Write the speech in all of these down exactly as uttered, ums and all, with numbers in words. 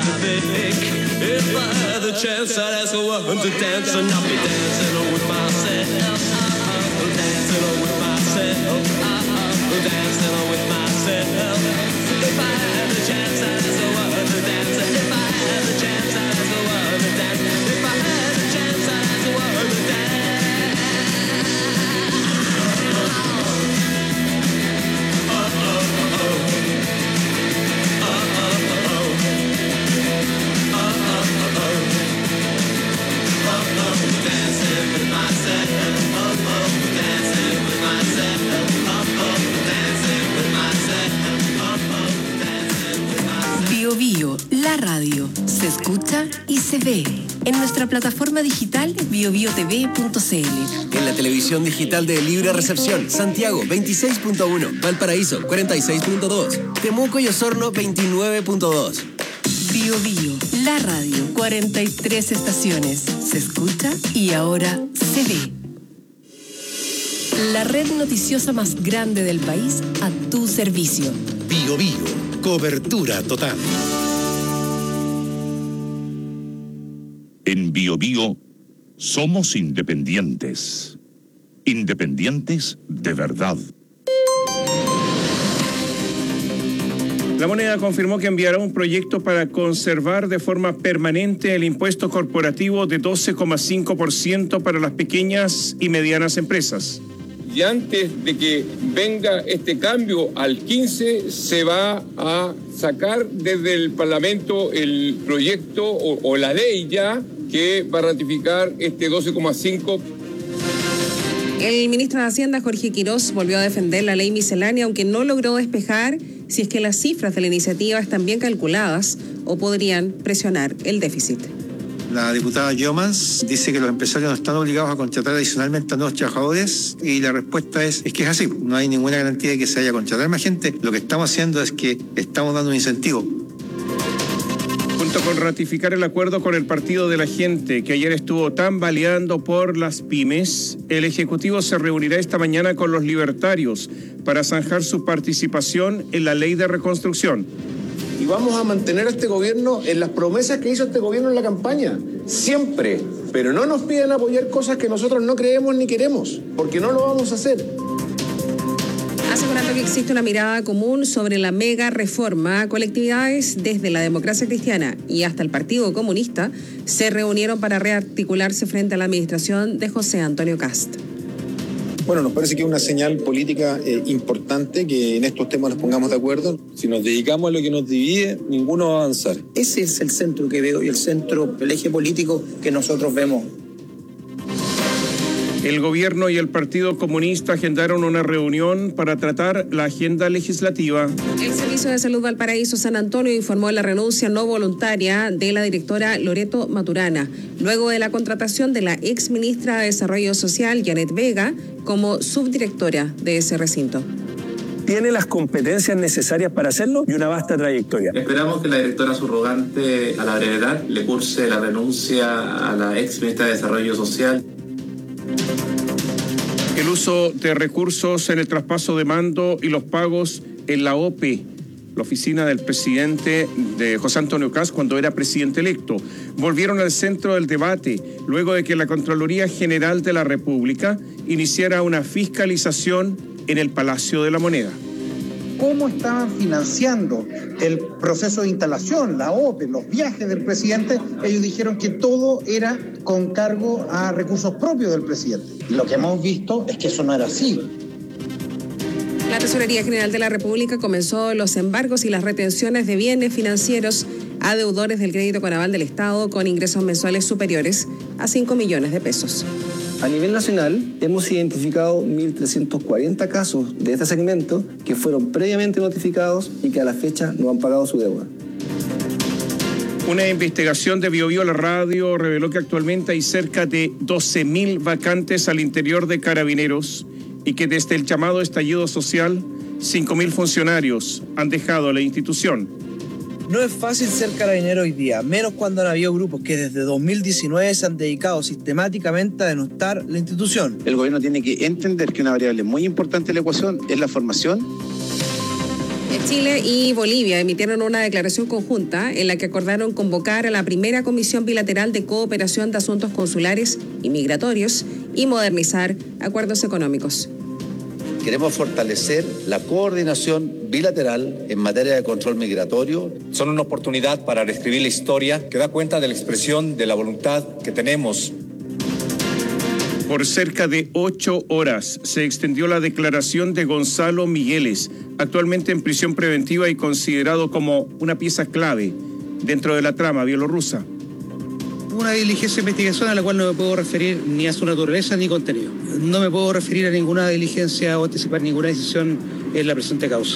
think if I had the chance I'd ask a woman to dance and I'll be dancing with myself, dancing with myself, dancing with myself. If I had the chance I'd ask a woman to dance. If I had the chance I'd ask a woman to dance. If I had the chance I'd ask a woman to dance. Bio Bio, la radio, se escucha y se ve en nuestra plataforma digital bio bio t v punto c l. En la televisión digital de Libre Recepción, Santiago veintiséis punto uno, Valparaíso cuarenta y seis punto dos, Temuco y Osorno veintinueve punto dos. Bio Bio, la radio, cuarenta y tres estaciones, se escucha y ahora se ve. La red noticiosa más grande del país a tu servicio. Bio Bio, cobertura total. En Bio Bio somos independientes. Independientes de verdad. La Moneda confirmó que enviará un proyecto para conservar de forma permanente el impuesto corporativo de doce coma cinco por ciento para las pequeñas y medianas empresas. Y antes de que venga este cambio al quince, se va a sacar desde el Parlamento el proyecto o, o la ley ya que va a ratificar este doce coma cinco. El ministro de Hacienda, Jorge Quirós, volvió a defender la ley miscelánea, aunque no logró despejar si es que las cifras de la iniciativa están bien calculadas o podrían presionar el déficit. La diputada Yomans dice que los empresarios no están obligados a contratar adicionalmente a nuevos trabajadores y la respuesta es, es que es así. No hay ninguna garantía de que se haya contratado más gente. Lo que estamos haciendo es que estamos dando un incentivo. Junto con ratificar el acuerdo con el Partido de la Gente, que ayer estuvo tambaleando por las pymes, el Ejecutivo se reunirá esta mañana con los libertarios para zanjar su participación en la ley de reconstrucción. Y vamos a mantener a este gobierno en las promesas que hizo este gobierno en la campaña, siempre. Pero no nos piden apoyar cosas que nosotros no creemos ni queremos, porque no lo vamos a hacer. Asegurando que existe una mirada común sobre la mega reforma, colectividades desde la Democracia Cristiana y hasta el Partido Comunista se reunieron para rearticularse frente a la administración de José Antonio Kast. Bueno, nos parece que es una señal política eh, importante que en estos temas nos pongamos de acuerdo. Si nos dedicamos a lo que nos divide, ninguno va a avanzar. Ese es el centro que veo y el centro, el eje político que nosotros vemos. El gobierno y el Partido Comunista agendaron una reunión para tratar la agenda legislativa. El Servicio de Salud Valparaíso San Antonio informó la renuncia no voluntaria de la directora Loreto Maturana, luego de la contratación de la ex ministra de Desarrollo Social, Janet Vega, como subdirectora de ese recinto. Tiene las competencias necesarias para hacerlo y una vasta trayectoria. Esperamos que la directora subrogante a la brevedad le curse la renuncia a la ex ministra de Desarrollo Social. El uso de recursos en el traspaso de mando y los pagos en la O P E, la oficina del presidente de José Antonio Kast cuando era presidente electo, volvieron al centro del debate luego de que la Contraloría General de la República iniciara una fiscalización en el Palacio de la Moneda. ¿Cómo estaban financiando el proceso de instalación, la O P E, los viajes del presidente? Ellos dijeron que todo era con cargo a recursos propios del presidente. Y lo que hemos visto es que eso no era así. La Tesorería General de la República comenzó los embargos y las retenciones de bienes financieros a deudores del crédito con aval del Estado con ingresos mensuales superiores a cinco millones de pesos. A nivel nacional, hemos identificado mil trescientos cuarenta casos de este segmento que fueron previamente notificados y que a la fecha no han pagado su deuda. Una investigación de Bio Bio la radio reveló que actualmente hay cerca de doce mil vacantes al interior de Carabineros y que desde el llamado estallido social, cinco mil funcionarios han dejado la institución. No es fácil ser carabinero hoy día, menos cuando han habido grupos que desde dos mil diecinueve se han dedicado sistemáticamente a denostar la institución. El gobierno tiene que entender que una variable muy importante de la ecuación es la formación. Chile y Bolivia emitieron una declaración conjunta en la que acordaron convocar a la primera comisión bilateral de cooperación de asuntos consulares y migratorios y modernizar acuerdos económicos. Queremos fortalecer la coordinación bilateral en materia de control migratorio. Son una oportunidad para reescribir la historia que da cuenta de la expresión de la voluntad que tenemos. Por cerca de ocho horas se extendió la declaración de Gonzalo Migueles, actualmente en prisión preventiva y considerado como una pieza clave dentro de la trama bielorrusa. Una diligencia de investigación a la cual no me puedo referir ni a su naturaleza ni contenido. No me puedo referir a ninguna diligencia o anticipar ninguna decisión en la presente causa.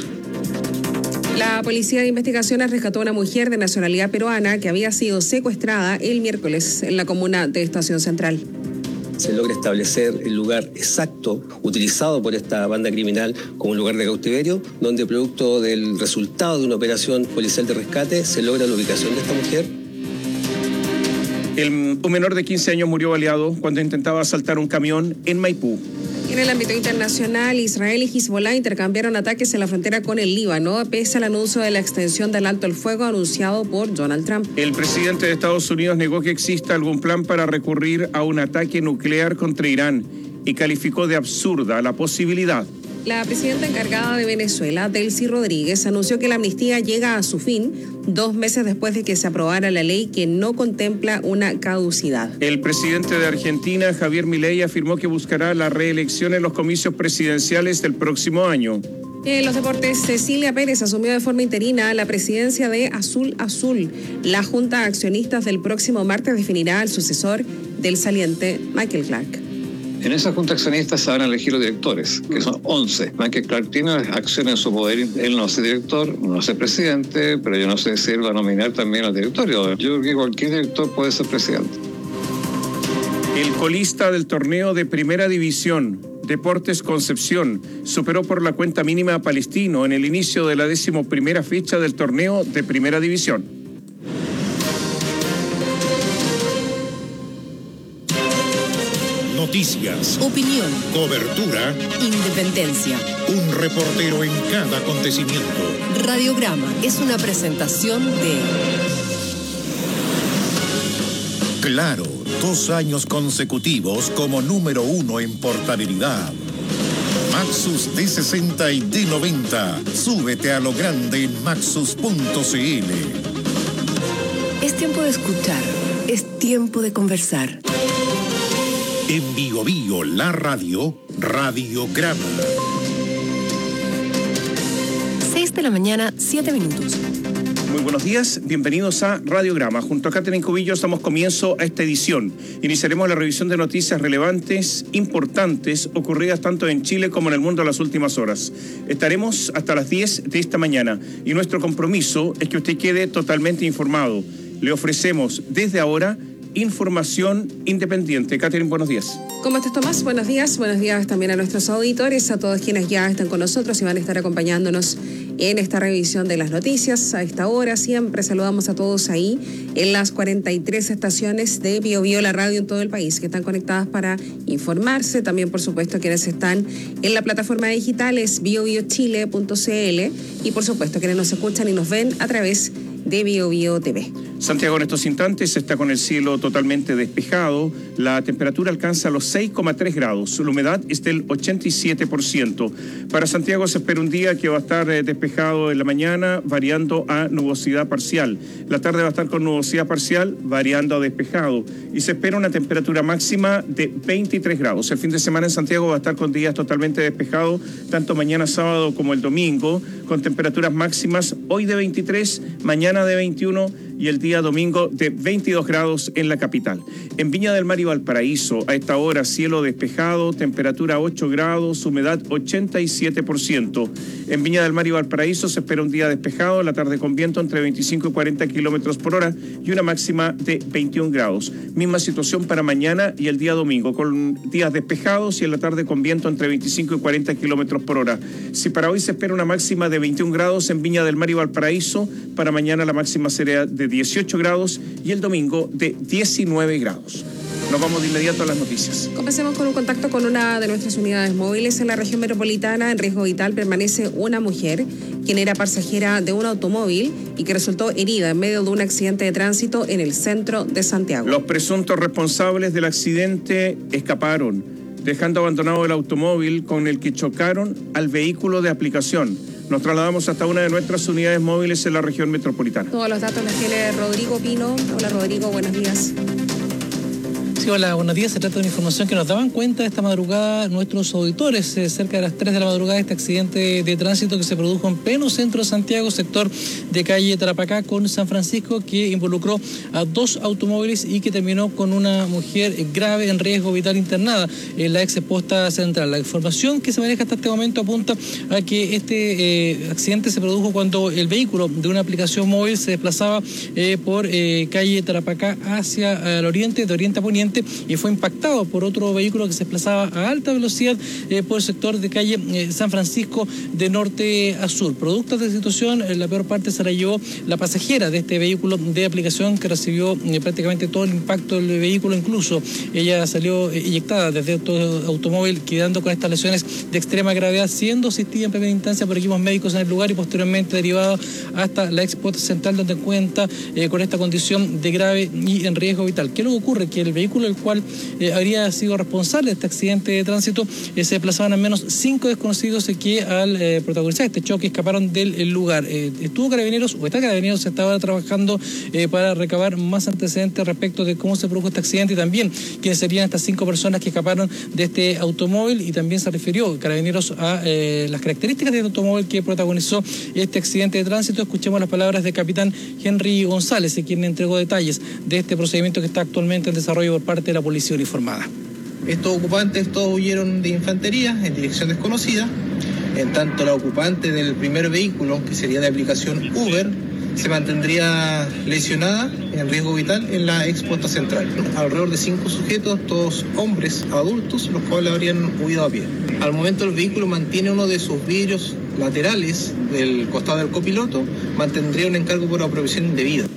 La Policía de Investigaciones rescató a una mujer de nacionalidad peruana que había sido secuestrada el miércoles en la comuna de Estación Central. Se logra establecer el lugar exacto utilizado por esta banda criminal como un lugar de cautiverio, donde producto del resultado de una operación policial de rescate se logra la ubicación de esta mujer. El, un menor de quince años murió baleado cuando intentaba asaltar un camión en Maipú. En el ámbito internacional, Israel y Hezbollah intercambiaron ataques en la frontera con el Líbano, pese al anuncio de la extensión del alto el fuego anunciado por Donald Trump. El presidente de Estados Unidos negó que exista algún plan para recurrir a un ataque nuclear contra Irán y calificó de absurda la posibilidad. La presidenta encargada de Venezuela, Delcy Rodríguez, anunció que la amnistía llega a su fin dos meses después de que se aprobara la ley que no contempla una caducidad. El presidente de Argentina, Javier Milei, afirmó que buscará la reelección en los comicios presidenciales del próximo año. En los deportes, Cecilia Pérez asumió de forma interina la presidencia de Azul Azul. La Junta de Accionistas del próximo martes definirá al sucesor del saliente Michael Clark. En esa junta de accionistas se van a elegir los directores, que son once. Michael Clark tiene acciones en su poder, él no es director, no es presidente, pero yo no sé si él va a nominar también al directorio. Yo creo que cualquier director puede ser presidente. El colista del torneo de Primera División, Deportes Concepción, superó por la cuenta mínima a Palestino en el inicio de la decimoprimera fecha del torneo de Primera División. Noticias, opinión, cobertura, independencia. Un reportero en cada acontecimiento. Radiograma es una presentación de Claro, dos años consecutivos como número uno en portabilidad. Maxus D sesenta y D noventa. Súbete a lo grande en maxus punto c l. Es tiempo de escuchar, es tiempo de conversar. En Bio Bio, la radio, Radiograma. seis de la mañana, siete minutos. Muy buenos días, bienvenidos a Radiograma. Junto a Catherine Cubillos damos comienzo a esta edición. Iniciaremos la revisión de noticias relevantes, importantes, ocurridas tanto en Chile como en el mundo en las últimas horas. Estaremos hasta las diez de esta mañana y nuestro compromiso es que usted quede totalmente informado. Le ofrecemos desde ahora información independiente. Catherine, buenos días. ¿Cómo estás, Tomás? Buenos días. Buenos días también a nuestros auditores, a todos quienes ya están con nosotros y van a estar acompañándonos en esta revisión de las noticias. A esta hora siempre saludamos a todos ahí en las cuarenta y tres estaciones de Bio Bio, la radio en todo el país, que están conectadas para informarse. También, por supuesto, quienes están en la plataforma digital es bio bio chile punto c l y, por supuesto, quienes nos escuchan y nos ven a través de Bio Bio T V. Santiago en estos instantes está con el cielo totalmente despejado. La temperatura alcanza los seis coma tres grados. La humedad es del ochenta y siete por ciento. Para Santiago se espera un día que va a estar eh, despejado en la mañana, variando a nubosidad parcial. La tarde va a estar con nubosidad parcial, variando a despejado. Y se espera una temperatura máxima de veintitrés grados. El fin de semana en Santiago va a estar con días totalmente despejados, tanto mañana sábado como el domingo, con temperaturas máximas hoy de veintitrés, mañana de veintiuno y el día domingo de veintidós grados en la capital. En Viña del Mar y Valparaíso, a esta hora cielo despejado, temperatura ocho grados, humedad ochenta y siete por ciento. En Viña del Mar y Valparaíso se espera un día despejado, la tarde con viento entre veinticinco y cuarenta kilómetros por hora y una máxima de veintiún grados. Misma situación para mañana y el día domingo, con días despejados y en la tarde con viento entre veinticinco y cuarenta kilómetros por hora. Si para hoy se espera una máxima de veintiún grados en Viña del Mar y Valparaíso, para mañana la máxima será de dieciocho grados y el domingo de diecinueve grados. Nos vamos de inmediato a las noticias. Comencemos con un contacto con una de nuestras unidades móviles. En la región metropolitana, en riesgo vital permanece una mujer quien era pasajera de un automóvil y que resultó herida en medio de un accidente de tránsito en el centro de Santiago. Los presuntos responsables del accidente escaparon, dejando abandonado el automóvil con el que chocaron al vehículo de aplicación. Nos trasladamos hasta una de nuestras unidades móviles en la región metropolitana. Todos los datos los tiene Rodrigo Pino. Hola Rodrigo, buenos días. Sí, hola, buenos días. Se trata de una información que nos daban cuenta esta madrugada nuestros auditores, eh, cerca de las tres de la madrugada, este accidente de tránsito que se produjo en pleno centro de Santiago, sector de calle Tarapacá con San Francisco, que involucró a dos automóviles y que terminó con una mujer grave en riesgo vital internada en la ex posta central. La información que se maneja hasta este momento apunta a que este eh, accidente se produjo cuando el vehículo de una aplicación móvil se desplazaba eh, por eh, calle Tarapacá hacia el oriente, de oriente a poniente, y fue impactado por otro vehículo que se desplazaba a alta velocidad eh, por el sector de calle eh, San Francisco de norte a sur. Producto de esta situación, en la peor parte se la llevó la pasajera de este vehículo de aplicación, que recibió eh, prácticamente todo el impacto del vehículo. Incluso ella salió eh, eyectada desde el automóvil, quedando con estas lesiones de extrema gravedad, siendo asistida en primera instancia por equipos médicos en el lugar y posteriormente derivada hasta la ex posta central, donde cuenta eh, con esta condición de grave y en riesgo vital. ¿Qué es lo que ocurre? Que el vehículo el cual eh, habría sido responsable de este accidente de tránsito eh, se desplazaban al menos cinco desconocidos eh, que al eh, protagonizar este choque escaparon del el lugar. Eh, estuvo Carabineros, o está Carabineros, se estaba trabajando eh, para recabar más antecedentes respecto de cómo se produjo este accidente y también quiénes serían estas cinco personas que escaparon de este automóvil, y también se refirió Carabineros a eh, las características del automóvil que protagonizó este accidente de tránsito. Escuchemos las palabras del capitán Henry González, eh, quien entregó detalles de este procedimiento que está actualmente en desarrollo por parte de la policía uniformada. Estos ocupantes todos huyeron de infantería en dirección desconocida. En tanto, la ocupante del primer vehículo, que sería de aplicación Uber, se mantendría lesionada en riesgo vital en la ex posta central. Alrededor de cinco sujetos, todos hombres adultos, los cuales habrían huido a pie. Al momento el vehículo mantiene uno de sus vidrios laterales del costado del copiloto, mantendría un encargo por apropiación indebida.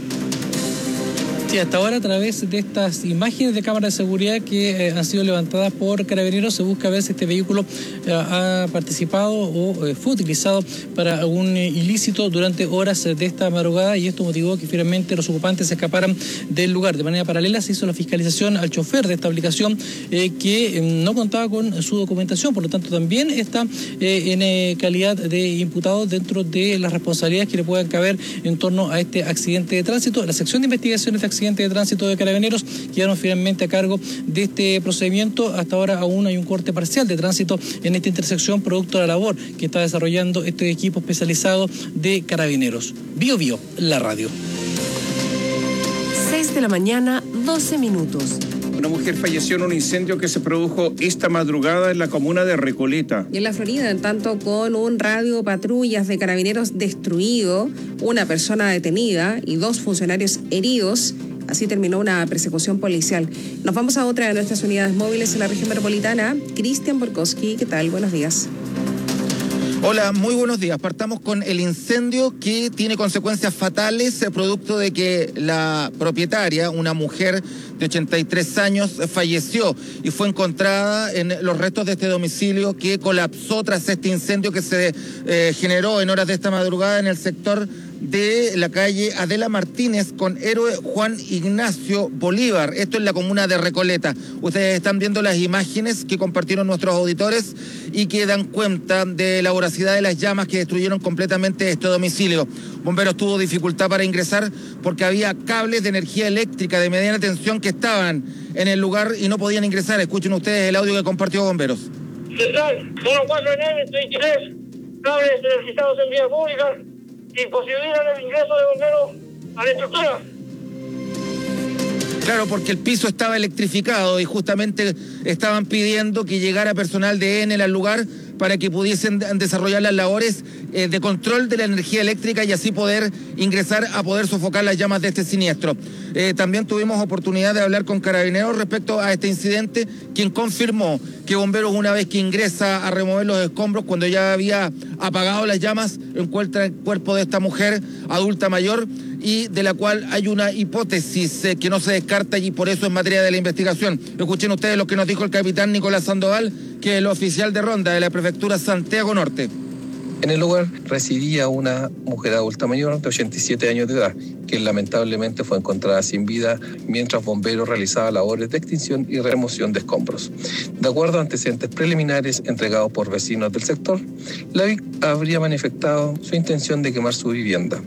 Sí, hasta ahora, a través de estas imágenes de cámara de seguridad que eh, han sido levantadas por Carabineros, se busca ver si este vehículo eh, ha participado o eh, fue utilizado para algún eh, ilícito durante horas eh, de esta madrugada, y esto motivó que finalmente los ocupantes se escaparan del lugar. De manera paralela se hizo la fiscalización al chofer de esta aplicación eh, que eh, no contaba con su documentación, por lo tanto también está eh, en eh, calidad de imputado dentro de las responsabilidades que le puedan caber en torno a este accidente de tránsito. La sección de investigaciones de accidentes de tránsito de Carabineros quedaron finalmente a cargo de este procedimiento. Hasta ahora aún hay un corte parcial de tránsito en esta intersección, producto de la labor que está desarrollando este equipo especializado de Carabineros. Bio Bio, la radio. seis de la mañana, doce minutos. Una mujer falleció en un incendio que se produjo esta madrugada en la comuna de Recoleta. Y en la Florida, en tanto, con un radio patrullas de Carabineros destruido, una persona detenida y dos funcionarios heridos. Así terminó una persecución policial. Nos vamos a otra de nuestras unidades móviles en la región metropolitana. Cristian Borkowski, ¿qué tal? Buenos días. Hola, muy buenos días. Partamos con el incendio que tiene consecuencias fatales, producto de que la propietaria, una mujer de ochenta y tres años, falleció y fue encontrada en los restos de este domicilio que colapsó tras este incendio que se eh, generó en horas de esta madrugada en el sector de la calle Adela Martínez con Héroe Juan Ignacio Bolívar. Esto es la comuna de Recoleta. Ustedes están viendo las imágenes que compartieron nuestros auditores y que dan cuenta de la voracidad de las llamas que destruyeron completamente este domicilio. Bomberos tuvo dificultad para ingresar porque había cables de energía eléctrica de mediana tensión que estaban en el lugar y no podían ingresar. Escuchen ustedes el audio que compartió Bomberos. Central uno cuatro nueve veintitrés, cables energizados en vía pública, imposibilitan el ingreso de bomberos a la estructura. Claro, porque el piso estaba electrificado y justamente estaban pidiendo que llegara personal de Enel al lugar para que pudiesen desarrollar las labores eh, de control de la energía eléctrica y así poder ingresar a poder sofocar las llamas de este siniestro. Eh, también tuvimos oportunidad de hablar con Carabineros respecto a este incidente, quien confirmó que Bomberos, una vez que ingresa a remover los escombros, cuando ya había apagado las llamas, encuentra el cuerpo de esta mujer adulta mayor y de la cual hay una hipótesis eh, que no se descarta y por eso es materia de la investigación. Escuchen ustedes lo que nos dijo el capitán Nicolás Sandoval, que es el oficial de ronda de la prefectura Santiago Norte. En el lugar residía una mujer adulta mayor de ochenta y siete años de edad, que lamentablemente fue encontrada sin vida mientras bomberos realizaban labores de extinción y remoción de escombros. De acuerdo a antecedentes preliminares entregados por vecinos del sector, la víctima habría manifestado su intención de quemar su vivienda.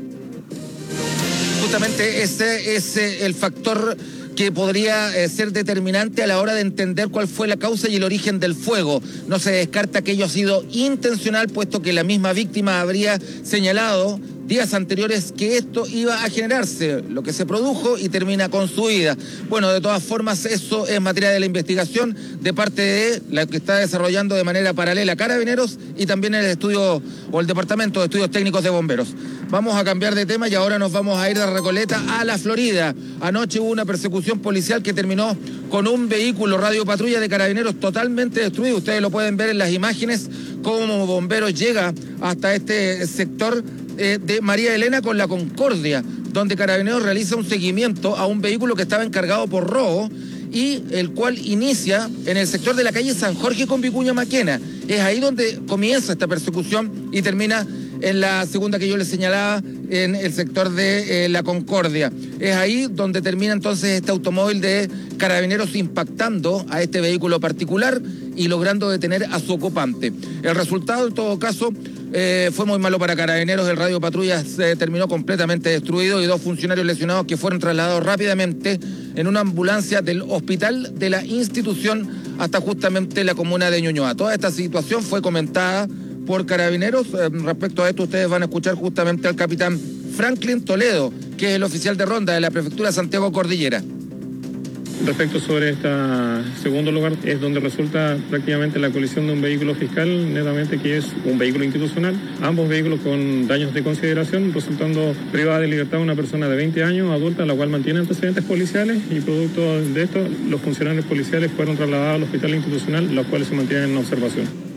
Justamente ese es el factor que podría eh, ser determinante a la hora de entender cuál fue la causa y el origen del fuego. No se descarta que ello ha sido intencional, puesto que la misma víctima habría señalado días anteriores que esto iba a generarse, lo que se produjo y termina con su vida. Bueno, de todas formas, eso es materia de la investigación de parte de la que está desarrollando de manera paralela Carabineros y también el estudio o el Departamento de Estudios Técnicos de Bomberos. Vamos a cambiar de tema y ahora nos vamos a ir de Recoleta a la Florida. Anoche hubo una persecución policial que terminó con un vehículo Radio Patrulla de Carabineros totalmente destruido. Ustedes lo pueden ver en las imágenes, cómo Bomberos llega hasta este sector eh, de María Elena con la Concordia, donde Carabineros realiza un seguimiento a un vehículo que estaba encargado por robo y el cual inicia en el sector de la calle San Jorge con Vicuña Maquena. Es ahí donde comienza esta persecución y termina en la segunda que yo les señalaba, en el sector de eh, la Concordia. Es ahí donde termina entonces este automóvil de Carabineros impactando a este vehículo particular y logrando detener a su ocupante. El resultado, en todo caso, eh, fue muy malo para Carabineros. El radio patrulla se terminó completamente destruido y dos funcionarios lesionados que fueron trasladados rápidamente en una ambulancia del hospital de la institución hasta justamente la comuna de Ñuñoa. Toda esta situación fue comentada por Carabineros. Eh, respecto a esto, ustedes van a escuchar justamente al capitán Franklin Toledo, que es el oficial de ronda de la prefectura Santiago Cordillera. Respecto sobre este segundo lugar, es donde resulta prácticamente la colisión de un vehículo fiscal, netamente que es un vehículo institucional, ambos vehículos con daños de consideración, resultando privada de libertad una persona de veinte años, adulta, la cual mantiene antecedentes policiales, y producto de esto, los funcionarios policiales fueron trasladados al hospital institucional, los cuales se mantienen en observación.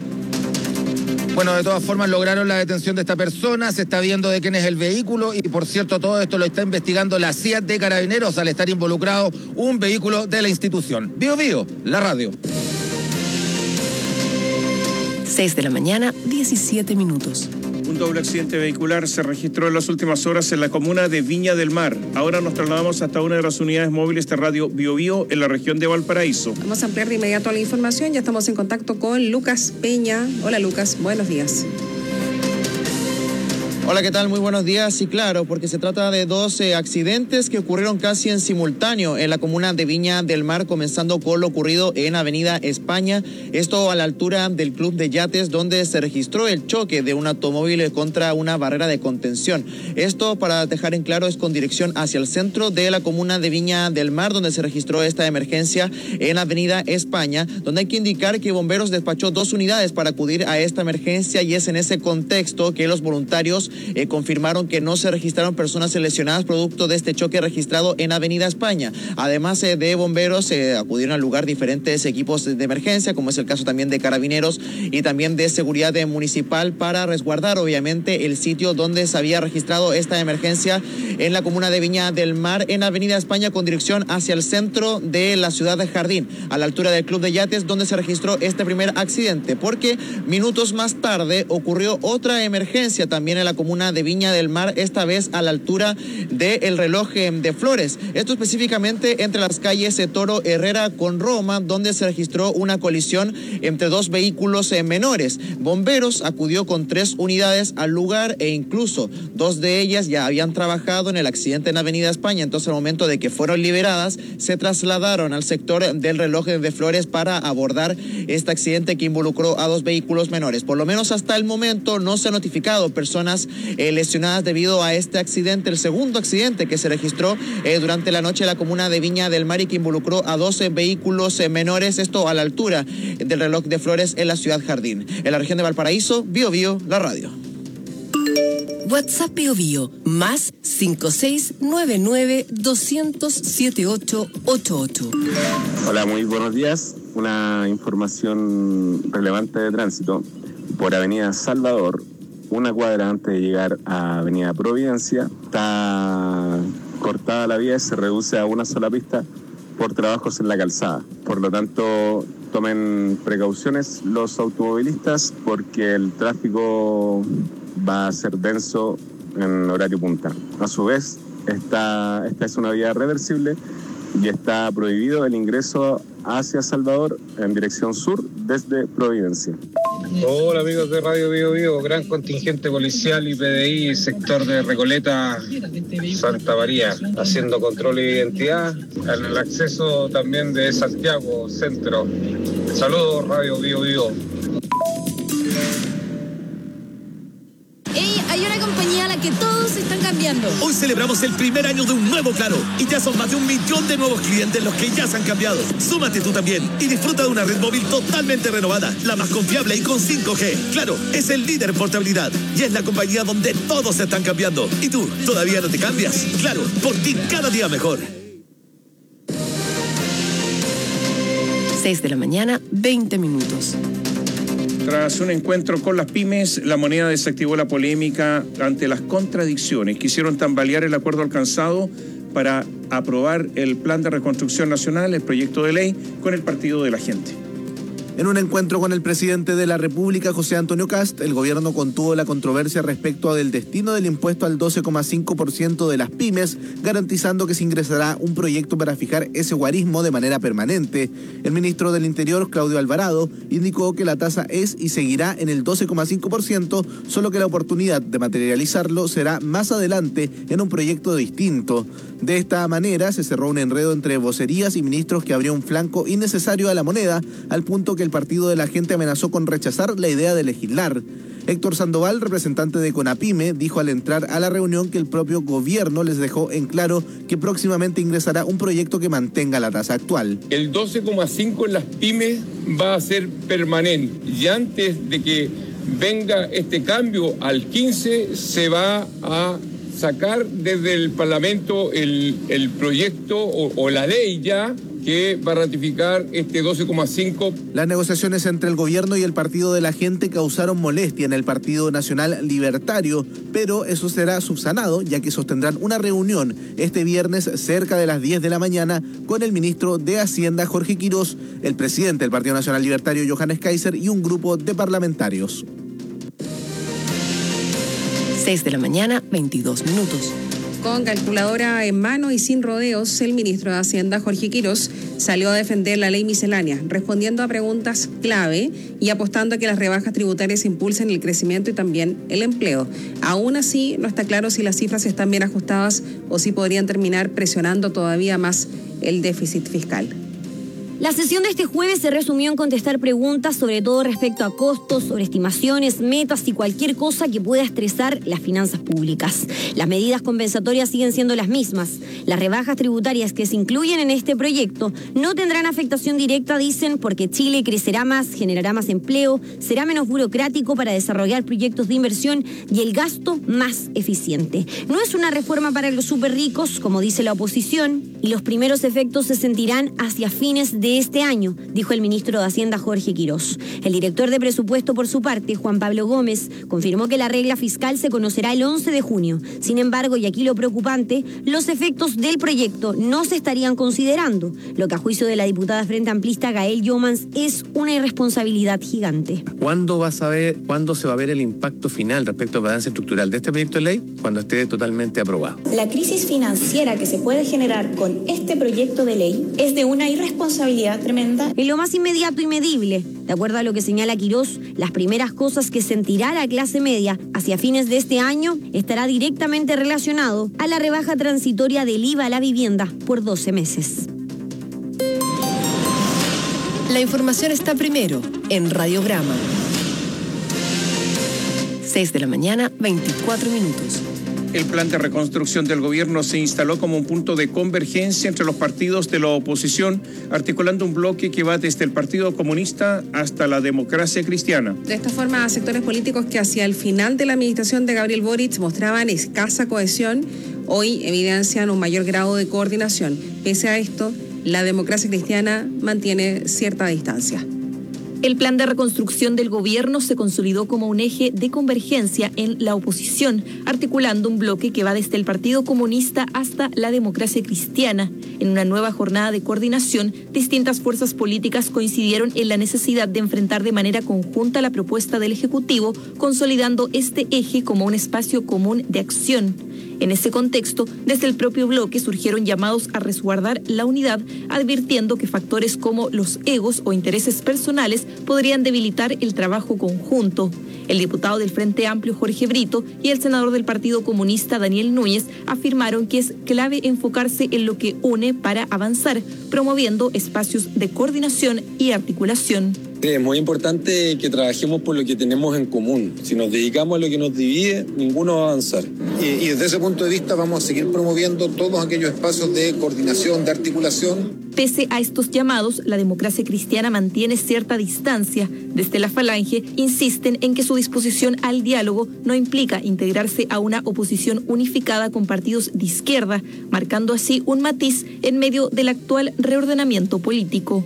Bueno, de todas formas lograron la detención de esta persona, se está viendo de quién es el vehículo y por cierto todo esto lo está investigando la C I A de Carabineros al estar involucrado un vehículo de la institución. Bio Bio, la radio. seis de la mañana, diecisiete minutos. Un doble accidente vehicular se registró en las últimas horas en la comuna de Viña del Mar. Ahora nos trasladamos hasta una de las unidades móviles de Radio Bio Bio en la región de Valparaíso. Vamos a ampliar de inmediato la información. Ya estamos en contacto con Lucas Peña. Hola Lucas, buenos días. Hola, ¿qué tal? Muy buenos días. Y claro, porque se trata de dos eh, accidentes que ocurrieron casi en simultáneo en la comuna de Viña del Mar, comenzando con lo ocurrido en Avenida España, esto a la altura del Club de Yates, donde se registró el choque de un automóvil contra una barrera de contención. Esto, para dejar en claro, es con dirección hacia el centro de la comuna de Viña del Mar, donde se registró esta emergencia en Avenida España, donde hay que indicar que Bomberos despachó dos unidades para acudir a esta emergencia, y es en ese contexto que los voluntarios Eh, confirmaron que no se registraron personas lesionadas producto de este choque registrado en Avenida España. Además eh, de bomberos, eh, acudieron al lugar diferentes equipos de emergencia, como es el caso también de Carabineros y también de seguridad municipal, para resguardar obviamente el sitio donde se había registrado esta emergencia en la comuna de Viña del Mar, en Avenida España, con dirección hacia el centro de la ciudad de Jardín, a la altura del Club de Yates, donde se registró este primer accidente, porque minutos más tarde ocurrió otra emergencia también en la comuna de Viña del Mar, esta vez a la altura del reloj de Flores, esto específicamente entre las calles Toro Herrera con Roma, donde se registró una colisión entre dos vehículos menores. Bomberos acudió con tres unidades al lugar e incluso dos de ellas ya habían trabajado en el accidente en Avenida España, entonces al momento de que fueron liberadas se trasladaron al sector del reloj de Flores para abordar este accidente que involucró a dos vehículos menores. Por lo menos hasta el momento no se han notificado personas eh, lesionadas debido a este accidente, el segundo accidente que se registró eh, durante la noche en la comuna de Viña del Mar y que involucró a doce vehículos eh, menores, esto a la altura del reloj de Flores en la ciudad Jardín. En la región de Valparaíso, Bio Bio, la radio. WhatsApp Bio Bio, más cinco seis nueve nueve dos cero cero siete ocho ocho ocho. Hola, muy buenos días. Una información relevante de tránsito. Por Avenida Salvador, una cuadra antes de llegar a Avenida Providencia, está cortada la vía y se reduce a una sola pista por trabajos en la calzada. Por lo tanto, tomen precauciones los automovilistas porque el tráfico va a ser denso en horario punta. A su vez, esta, esta es una vía reversible y está prohibido el ingreso hacia Salvador en dirección sur desde Providencia. Hola amigos de Radio Bio Bio, gran contingente policial y P D I, sector de Recoleta, Santa María, haciendo control de identidad, en el acceso también de Santiago Centro. Saludos Radio Bio Bio. Hay una compañía a la que todos están cambiando. Hoy celebramos el primer año de un nuevo Claro y ya son más de un millón de nuevos clientes los que ya se han cambiado. Súmate tú también y disfruta de una red móvil totalmente renovada, la más confiable y con cinco G. Claro, es el líder en portabilidad y es la compañía donde todos se están cambiando. ¿Y tú, todavía no te cambias? Claro, por ti cada día mejor. seis de la mañana, veinte minutos. Tras un encuentro con las pymes, La Moneda desactivó la polémica ante las contradicciones que hicieron tambalear el acuerdo alcanzado para aprobar el Plan de Reconstrucción Nacional, el proyecto de ley, con el Partido de la Gente. En un encuentro con el presidente de la República, José Antonio Kast, el gobierno contuvo la controversia respecto del destino del impuesto al doce coma cinco por ciento de las pymes, garantizando que se ingresará un proyecto para fijar ese guarismo de manera permanente. El ministro del Interior, Claudio Alvarado, indicó que la tasa es y seguirá en el doce coma cinco por ciento, solo que la oportunidad de materializarlo será más adelante en un proyecto distinto. De esta manera se cerró un enredo entre vocerías y ministros que abrió un flanco innecesario a la moneda, al punto que el Partido de la Gente amenazó con rechazar la idea de legislar. Héctor Sandoval, representante de CONAPYME, dijo al entrar a la reunión que el propio gobierno les dejó en claro que próximamente ingresará un proyecto que mantenga la tasa actual. El doce coma cinco en las pymes va a ser permanente y antes de que venga este cambio al quince se va a sacar desde el Parlamento el, el proyecto o, o la ley ya que va a ratificar este doce coma cinco. Las negociaciones entre el gobierno y el Partido de la Gente causaron molestia en el Partido Nacional Libertario, pero eso será subsanado, ya que sostendrán una reunión este viernes cerca de las diez de la mañana con el ministro de Hacienda, Jorge Quirós, el presidente del Partido Nacional Libertario, Johannes Kaiser, y un grupo de parlamentarios. seis de la mañana, veintidós minutos. Con calculadora en mano y sin rodeos, el ministro de Hacienda, Jorge Quirós, salió a defender la ley miscelánea, respondiendo a preguntas clave y apostando a que las rebajas tributarias impulsen el crecimiento y también el empleo. Aún así, no está claro si las cifras están bien ajustadas o si podrían terminar presionando todavía más el déficit fiscal. La sesión de este jueves se resumió en contestar preguntas, sobre todo respecto a costos, sobre estimaciones, metas y cualquier cosa que pueda estresar las finanzas públicas. Las medidas compensatorias siguen siendo las mismas. Las rebajas tributarias que se incluyen en este proyecto no tendrán afectación directa, dicen, porque Chile crecerá más, generará más empleo, será menos burocrático para desarrollar proyectos de inversión y el gasto más eficiente. No es una reforma para los súper ricos, como dice la oposición, y los primeros efectos se sentirán hacia fines de este año, dijo el ministro de Hacienda, Jorge Quirós. El director de presupuesto, por su parte, Juan Pablo Gómez, confirmó que la regla fiscal se conocerá el once de junio. Sin embargo, y aquí lo preocupante, los efectos del proyecto no se estarían considerando, lo que a juicio de la diputada Frente Amplista Gael Yomans es una irresponsabilidad gigante. ¿Cuándo vas a ver, cuándo se va a ver el impacto final respecto al balance estructural de este proyecto de ley? Cuando esté totalmente aprobado. La crisis financiera que se puede generar con este proyecto de ley es de una irresponsabilidad tremenda. En lo más inmediato y medible, de acuerdo a lo que señala Quirós, las primeras cosas que sentirá la clase media hacia fines de este año estará directamente relacionado a la rebaja transitoria del I V A a la vivienda por doce meses. La información está primero en Radiograma. seis de la mañana, veinticuatro minutos. El plan de reconstrucción del gobierno se instaló como un punto de convergencia entre los partidos de la oposición, articulando un bloque que va desde el Partido Comunista hasta la Democracia Cristiana. De esta forma, sectores políticos que hacia el final de la administración de Gabriel Boric mostraban escasa cohesión, hoy evidencian un mayor grado de coordinación. Pese a esto, la Democracia Cristiana mantiene cierta distancia. El plan de reconstrucción del gobierno se consolidó como un eje de convergencia en la oposición, articulando un bloque que va desde el Partido Comunista hasta la Democracia Cristiana. En una nueva jornada de coordinación, distintas fuerzas políticas coincidieron en la necesidad de enfrentar de manera conjunta la propuesta del Ejecutivo, consolidando este eje como un espacio común de acción. En ese contexto, desde el propio bloque surgieron llamados a resguardar la unidad, advirtiendo que factores como los egos o intereses personales podrían debilitar el trabajo conjunto. El diputado del Frente Amplio, Jorge Brito, y el senador del Partido Comunista, Daniel Núñez, afirmaron que es clave enfocarse en lo que une para avanzar, promoviendo espacios de coordinación y articulación. Es muy importante que trabajemos por lo que tenemos en común. Si nos dedicamos a lo que nos divide, ninguno va a avanzar. Y, y desde ese punto de vista vamos a seguir promoviendo todos aquellos espacios de coordinación, de articulación. Pese a estos llamados, la Democracia Cristiana mantiene cierta distancia. Desde la Falange insisten en que su disposición al diálogo no implica integrarse a una oposición unificada con partidos de izquierda, marcando así un matiz en medio del actual reordenamiento político.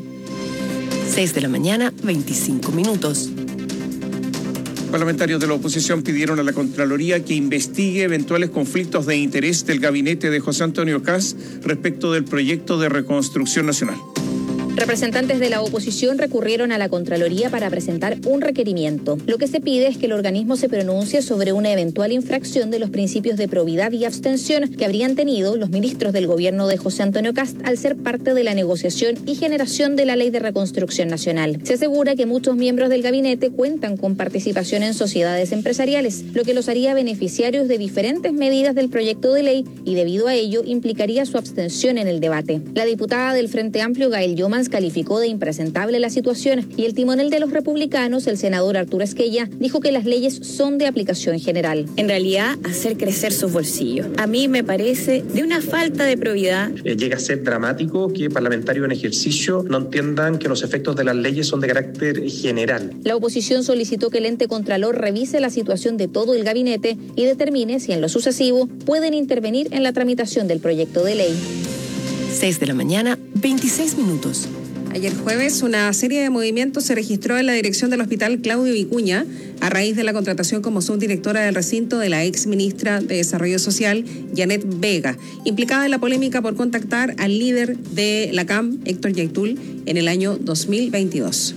seis de la mañana, veinticinco minutos. Parlamentarios de la oposición pidieron a la Contraloría que investigue eventuales conflictos de interés del gabinete de José Antonio Kast respecto del proyecto de reconstrucción nacional. Representantes de la oposición recurrieron a la Contraloría para presentar un requerimiento. Lo que se pide es que el organismo se pronuncie sobre una eventual infracción de los principios de probidad y abstención que habrían tenido los ministros del gobierno de José Antonio Kast al ser parte de la negociación y generación de la Ley de Reconstrucción Nacional. Se asegura que muchos miembros del gabinete cuentan con participación en sociedades empresariales, lo que los haría beneficiarios de diferentes medidas del proyecto de ley y debido a ello implicaría su abstención en el debate. La diputada del Frente Amplio, Gael Yomans, calificó de impresentable la situación y el timonel de los republicanos, el senador Arturo Esquella, dijo que las leyes son de aplicación general. En realidad, hacer crecer sus bolsillos. A mí me parece de una falta de probidad. Eh, llega a ser dramático que parlamentarios en ejercicio no entiendan que los efectos de las leyes son de carácter general. La oposición solicitó que el ente contralor revise la situación de todo el gabinete y determine si en lo sucesivo pueden intervenir en la tramitación del proyecto de ley. seis de la mañana, veintiséis minutos. Ayer jueves, una serie de movimientos se registró en la dirección del Hospital Claudio Vicuña a raíz de la contratación como subdirectora del recinto de la ex ministra de Desarrollo Social, Janet Vega, implicada en la polémica por contactar al líder de la C A M, Héctor Yaitul, en el año dos mil veintidós.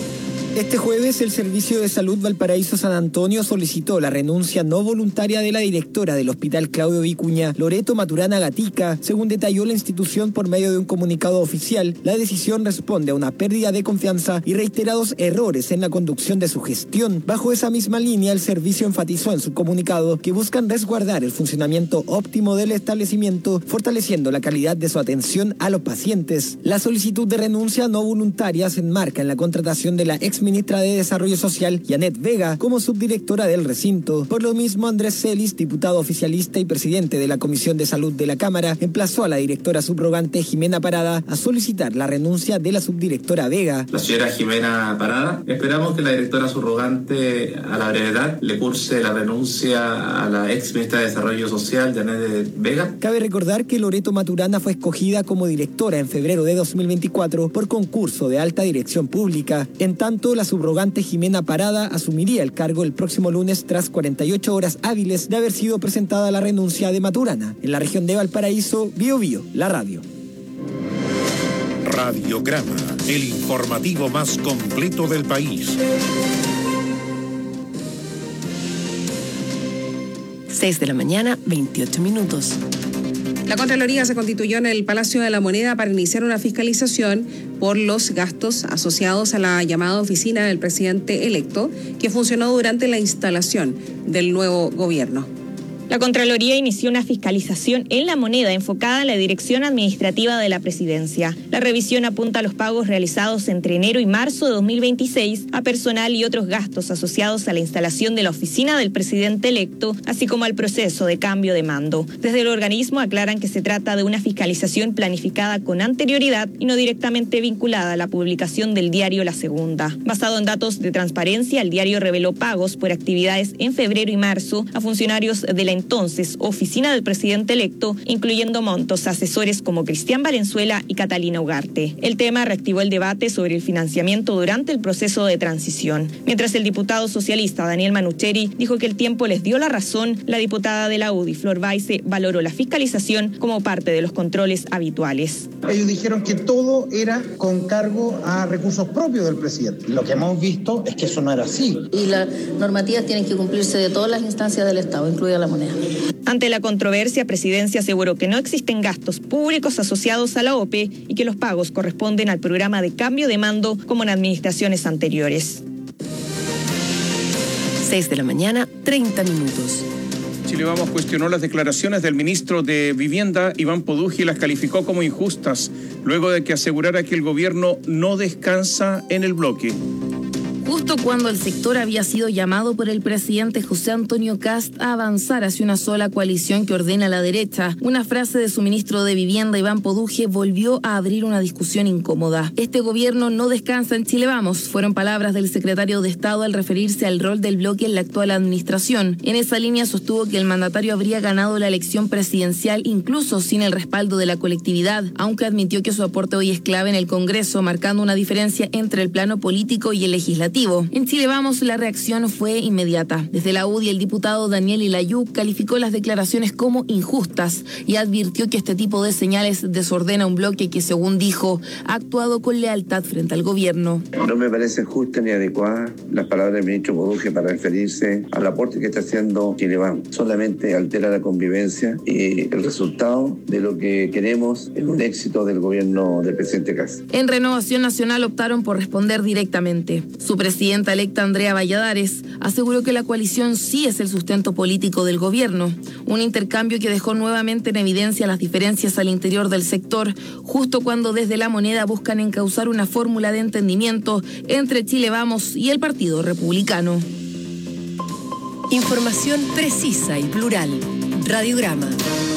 Este jueves, el Servicio de Salud Valparaíso San Antonio solicitó la renuncia no voluntaria de la directora del Hospital Claudio Vicuña, Loreto Maturana Gatica. Según detalló la institución por medio de un comunicado oficial, la decisión responde a una pérdida de confianza y reiterados errores en la conducción de su gestión. Bajo esa misma línea, el servicio enfatizó en su comunicado que buscan resguardar el funcionamiento óptimo del establecimiento, fortaleciendo la calidad de su atención a los pacientes. La solicitud de renuncia no voluntaria se enmarca en la contratación de la ex ministra de Desarrollo Social, Janet Vega, como subdirectora del recinto. Por lo mismo, Andrés Celis, diputado oficialista y presidente de la Comisión de Salud de la Cámara, emplazó a la directora subrogante Jimena Parada a solicitar la renuncia de la subdirectora Vega. La señora Jimena Parada, esperamos que la directora subrogante a la brevedad le curse la renuncia a la ex ministra de Desarrollo Social, Janet Vega. Cabe recordar que Loreto Maturana fue escogida como directora en febrero de dos mil veinticuatro por concurso de alta dirección pública. En tanto, la subrogante Jimena Parada asumiría el cargo el próximo lunes tras cuarenta y ocho horas hábiles de haber sido presentada la renuncia de Maturana. En la región de Valparaíso, Bio Bio, la radio. Radiograma, el informativo más completo del país. seis de la mañana, veintiocho minutos. La Contraloría se constituyó en el Palacio de la Moneda para iniciar una fiscalización por los gastos asociados a la llamada oficina del presidente electo, que funcionó durante la instalación del nuevo gobierno. La Contraloría inició una fiscalización en la Moneda enfocada en la dirección administrativa de la presidencia. La revisión apunta a los pagos realizados entre enero y marzo de dos mil veintiséis a personal y otros gastos asociados a la instalación de la oficina del presidente electo, así como al proceso de cambio de mando. Desde el organismo aclaran que se trata de una fiscalización planificada con anterioridad y no directamente vinculada a la publicación del diario La Segunda. Basado en datos de transparencia, el diario reveló pagos por actividades en febrero y marzo a funcionarios de la entidad entonces oficina del presidente electo, incluyendo montos asesores como Cristian Valenzuela y Catalina Ugarte. El tema reactivó el debate sobre el financiamiento durante el proceso de transición. Mientras el diputado socialista Daniel Manucheri dijo que el tiempo les dio la razón, la diputada de la U D I, Flor Baise, valoró la fiscalización como parte de los controles habituales. Ellos dijeron que todo era con cargo a recursos propios del presidente. Lo que hemos visto es que eso no era así. Y las normativas tienen que cumplirse de todas las instancias del Estado, incluida la moneda. Ante la controversia, Presidencia aseguró que no existen gastos públicos asociados a la O P E y que los pagos corresponden al programa de cambio de mando como en administraciones anteriores. seis de la mañana, treinta minutos. Chile Vamos cuestionó las declaraciones del ministro de Vivienda, Iván Poduggi, y las calificó como injustas, luego de que asegurara que el gobierno no descansa en el bloque. Justo cuando el sector había sido llamado por el presidente José Antonio Kast a avanzar hacia una sola coalición que ordena a la derecha, una frase de su ministro de Vivienda, Iván Poduggi, volvió a abrir una discusión incómoda. Este gobierno no descansa en Chile Vamos, fueron palabras del secretario de Estado al referirse al rol del bloque en la actual administración. En esa línea sostuvo que el mandatario habría ganado la elección presidencial incluso sin el respaldo de la colectividad, aunque admitió que su aporte hoy es clave en el Congreso, marcando una diferencia entre el plano político y el legislativo. En Chile Vamos, la reacción fue inmediata. Desde la U D I, el diputado Daniel Ilayú calificó las declaraciones como injustas y advirtió que este tipo de señales desordena un bloque que, según dijo, ha actuado con lealtad frente al gobierno. No me parecen justas ni adecuadas las palabras del ministro Poduggi para referirse al aporte que está haciendo Chile Vamos. Solamente altera la convivencia y el resultado de lo que queremos es un éxito del gobierno del presidente Kast. En Renovación Nacional optaron por responder directamente. Su presidenta electa Andrea Valladares aseguró que la coalición sí es el sustento político del gobierno, un intercambio que dejó nuevamente en evidencia las diferencias al interior del sector, justo cuando desde La Moneda buscan encauzar una fórmula de entendimiento entre Chile Vamos y el Partido Republicano. Información precisa y plural. Radiograma.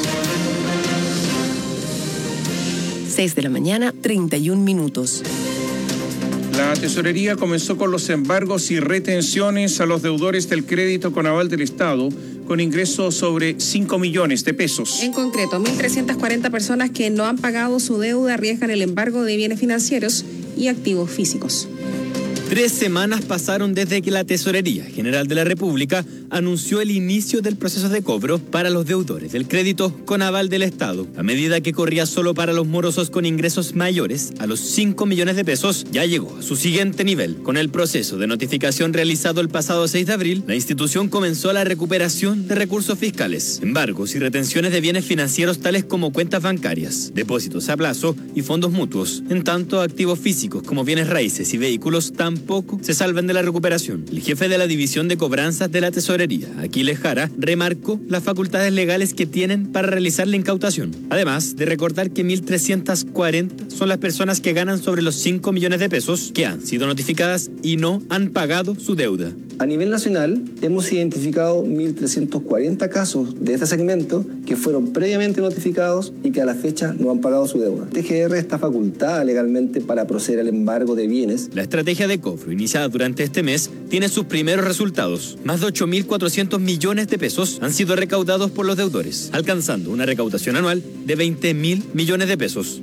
seis de la mañana, treinta y un minutos. La tesorería comenzó con los embargos y retenciones a los deudores del crédito con aval del Estado, con ingresos sobre cinco millones de pesos. En concreto, mil trescientas cuarenta personas que no han pagado su deuda arriesgan el embargo de bienes financieros y activos físicos. Tres semanas pasaron desde que la Tesorería General de la República anunció el inicio del proceso de cobro para los deudores del crédito con aval del Estado. A medida que corría solo para los morosos con ingresos mayores a los cinco millones de pesos, ya llegó a su siguiente nivel. Con el proceso de notificación realizado el pasado seis de abril, la institución comenzó la recuperación de recursos fiscales, embargos y retenciones de bienes financieros tales como cuentas bancarias, depósitos a plazo y fondos mutuos. En tanto, activos físicos como bienes raíces y vehículos tampoco se salvan de la recuperación. El jefe de la División de Cobranzas de la Tesorería, Aquiles Jara, remarcó las facultades legales que tienen para realizar la incautación. Además de recordar que mil trescientas cuarenta son las personas que ganan sobre los cinco millones de pesos que han sido notificadas y no han pagado su deuda. A nivel nacional, hemos identificado mil trescientos cuarenta casos de este segmento que fueron previamente notificados y que a la fecha no han pagado su deuda. T G R está facultada legalmente para proceder al embargo de bienes. La estrategia de cobro iniciada durante este mes tiene sus primeros resultados. Más de ocho mil cuatrocientos millones de pesos han sido recaudados por los deudores, alcanzando una recaudación anual de veinte mil millones de pesos.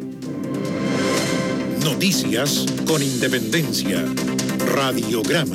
Noticias con independencia. Radiograma.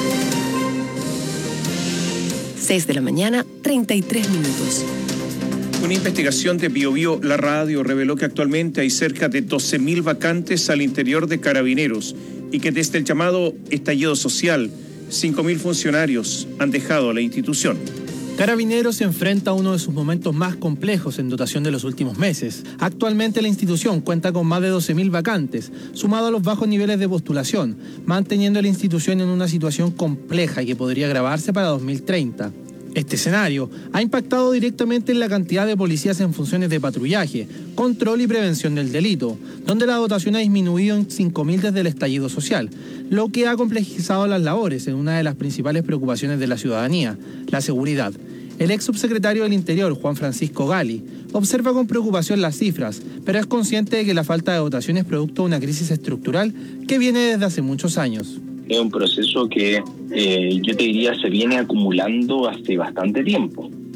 seis de la mañana, treinta y tres minutos. Una investigación de BioBio La Radio reveló que actualmente hay cerca de doce mil vacantes al interior de Carabineros y que desde el llamado estallido social, cinco mil funcionarios han dejado la institución. Carabineros se enfrenta a uno de sus momentos más complejos en dotación de los últimos meses. Actualmente la institución cuenta con más de doce mil vacantes, sumado a los bajos niveles de postulación, manteniendo a la institución en una situación compleja y que podría agravarse para dos mil treinta. Este escenario ha impactado directamente en la cantidad de policías en funciones de patrullaje, control y prevención del delito, donde la dotación ha disminuido en cinco mil desde el estallido social, lo que ha complejizado las labores en una de las principales preocupaciones de la ciudadanía, la seguridad. El ex subsecretario del Interior, Juan Francisco Gali, observa con preocupación las cifras, pero es consciente de que la falta de dotación es producto de una crisis estructural que viene desde hace muchos años. Es un proceso que eh, yo te diría se viene acumulando hace bastante tiempo.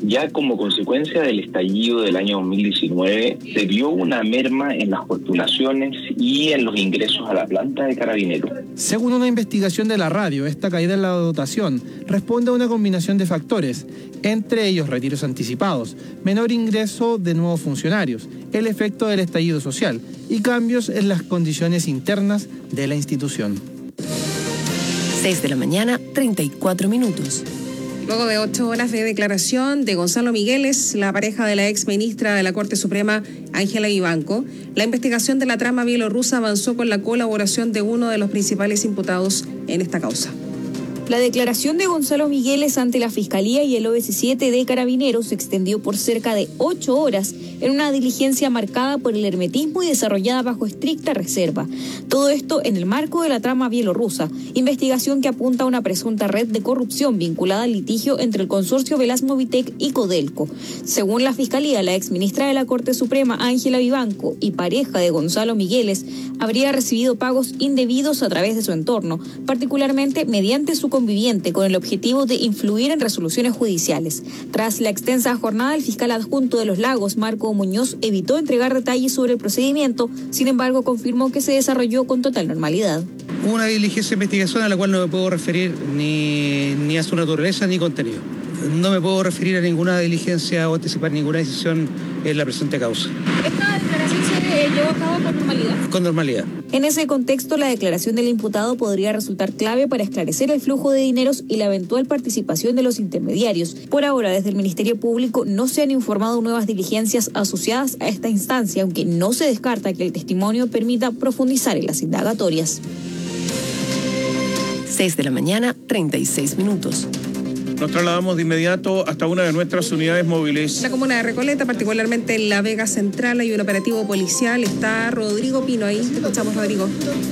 Ya como consecuencia del estallido del año dos mil diecinueve, se vio una merma en las postulaciones y en los ingresos a la planta de Carabineros. Según una investigación de la radio, esta caída en la dotación responde a una combinación de factores, entre ellos retiros anticipados, menor ingreso de nuevos funcionarios, el efecto del estallido social y cambios en las condiciones internas de la institución. seis de la mañana, treinta y cuatro minutos. Luego de ocho horas de declaración de Gonzalo Migueles, la pareja de la ex ministra de la Corte Suprema, Ángela Vivanco, la investigación de la trama bielorrusa avanzó con la colaboración de uno de los principales imputados en esta causa. La declaración de Gonzalo Migueles ante la Fiscalía y el O S siete de Carabineros se extendió por cerca de ocho horas en una diligencia marcada por el hermetismo y desarrollada bajo estricta reserva. Todo esto en el marco de la trama bielorrusa, investigación que apunta a una presunta red de corrupción vinculada al litigio entre el consorcio Velasmovitec y Codelco. Según la Fiscalía, la exministra de la Corte Suprema, Ángela Vivanco, y pareja de Gonzalo Migueles, habría recibido pagos indebidos a través de su entorno, particularmente mediante su conviviente, con el objetivo de influir en resoluciones judiciales. Tras la extensa jornada, el fiscal adjunto de Los Lagos, Marco Muñoz, evitó entregar detalles sobre el procedimiento, sin embargo confirmó que se desarrolló con total normalidad. Una diligencia de investigación a la cual no me puedo referir ni, ni a su naturaleza ni contenido. No me puedo referir a ninguna diligencia o anticipar ninguna decisión en la presente causa. ¿Esta declaración se llevó a cabo con normalidad? Con normalidad. En ese contexto, la declaración del imputado podría resultar clave para esclarecer el flujo de dineros y la eventual participación de los intermediarios. Por ahora, desde el Ministerio Público no se han informado nuevas diligencias asociadas a esta instancia, aunque no se descarta que el testimonio permita profundizar en las indagatorias. seis de la mañana, treinta y seis minutos. Nos trasladamos de inmediato hasta una de nuestras unidades móviles. En la comuna de Recoleta, particularmente en La Vega Central, hay un operativo policial. Está Rodrigo Pino ahí. Te escuchamos, Rodrigo.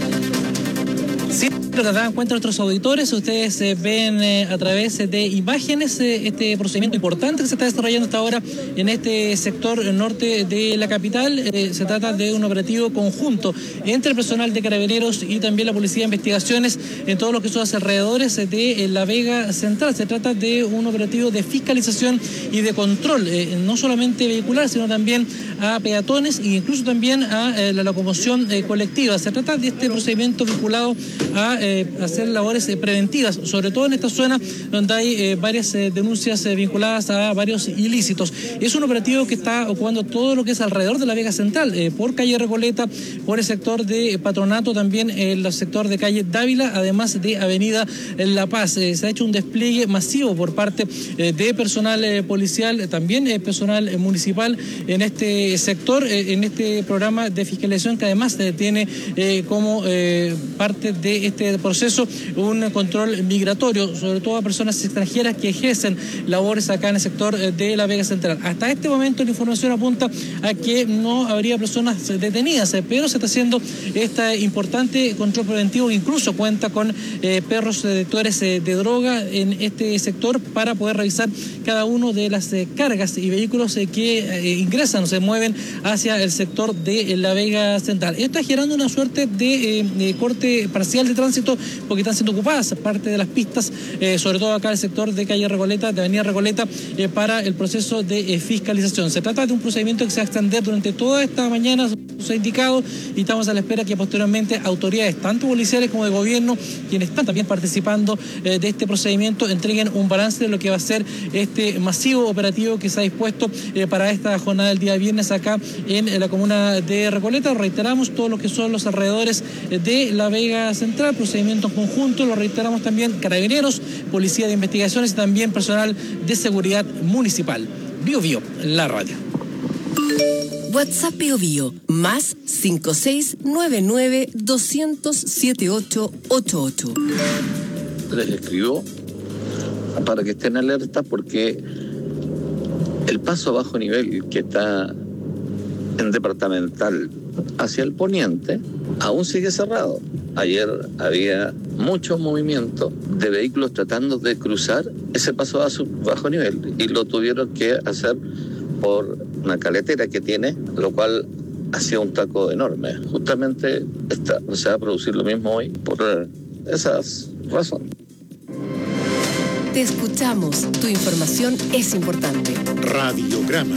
Sí, lo que dan cuenta nuestros auditores, ustedes eh, ven eh, a través de imágenes eh, este procedimiento importante que se está desarrollando hasta ahora en este sector norte de la capital. Eh, se trata de un operativo conjunto entre el personal de Carabineros y también la Policía de Investigaciones en todo lo que son los alrededores de eh, La Vega Central. Se trata de un operativo de fiscalización y de control, eh, no solamente vehicular, sino también a peatones e incluso también a eh, la locomoción eh, colectiva. Se trata de este procedimiento vinculado a eh, hacer labores eh, preventivas, sobre todo en esta zona donde hay eh, varias eh, denuncias eh, vinculadas a varios ilícitos. Es un operativo que está ocupando todo lo que es alrededor de la Vega Central, eh, por calle Recoleta, por el sector de Patronato, también el sector de calle Dávila, además de avenida La Paz. Eh, se ha hecho un despliegue masivo por parte eh, de personal eh, policial, también eh, personal eh, municipal en este sector, eh, en este programa de fiscalización que además eh, tiene eh, como eh, parte de este proceso un control migratorio, sobre todo a personas extranjeras que ejercen labores acá en el sector de la Vega Central. Hasta este momento la información apunta a que no habría personas detenidas, pero se está haciendo este importante control preventivo que incluso cuenta con eh, perros detectores eh, de droga en este sector para poder revisar cada uno de las eh, cargas y vehículos eh, que eh, ingresan o se mueven hacia el sector de la Vega Central. Esto está generando una suerte de, eh, de corte parcial de tránsito porque están siendo ocupadas parte de las pistas, eh, sobre todo acá en el sector de calle Recoleta, de avenida Recoleta, eh, para el proceso de eh, fiscalización. Se trata de un procedimiento que se va a extender durante toda esta mañana, se ha indicado, y estamos a la espera que posteriormente autoridades, tanto policiales como de gobierno, quienes están también participando eh, de este procedimiento, entreguen un balance de lo que va a ser este masivo operativo que se ha dispuesto eh, para esta jornada del día viernes acá en, en la comuna de Recoleta. Reiteramos todo lo que son los alrededores eh, de la Vega Central, procedimientos conjuntos, lo reiteramos también Carabineros, Policía de Investigaciones y también personal de seguridad municipal. Bio Bio, la radio. WhatsApp Bio Bio, más cinco seis nueve nueve dos cero cero siete ocho ocho ocho. Les escribo para que estén alertas porque el paso a bajo nivel que está en departamental hacia el poniente aún sigue cerrado. Ayer había mucho movimiento de vehículos tratando de cruzar ese paso a bajo nivel y lo tuvieron que hacer por una caletera que tiene, lo cual hacía un taco enorme. Justamente está, se va a producir lo mismo hoy por esas razones. Te escuchamos. Tu información es importante. Radiograma.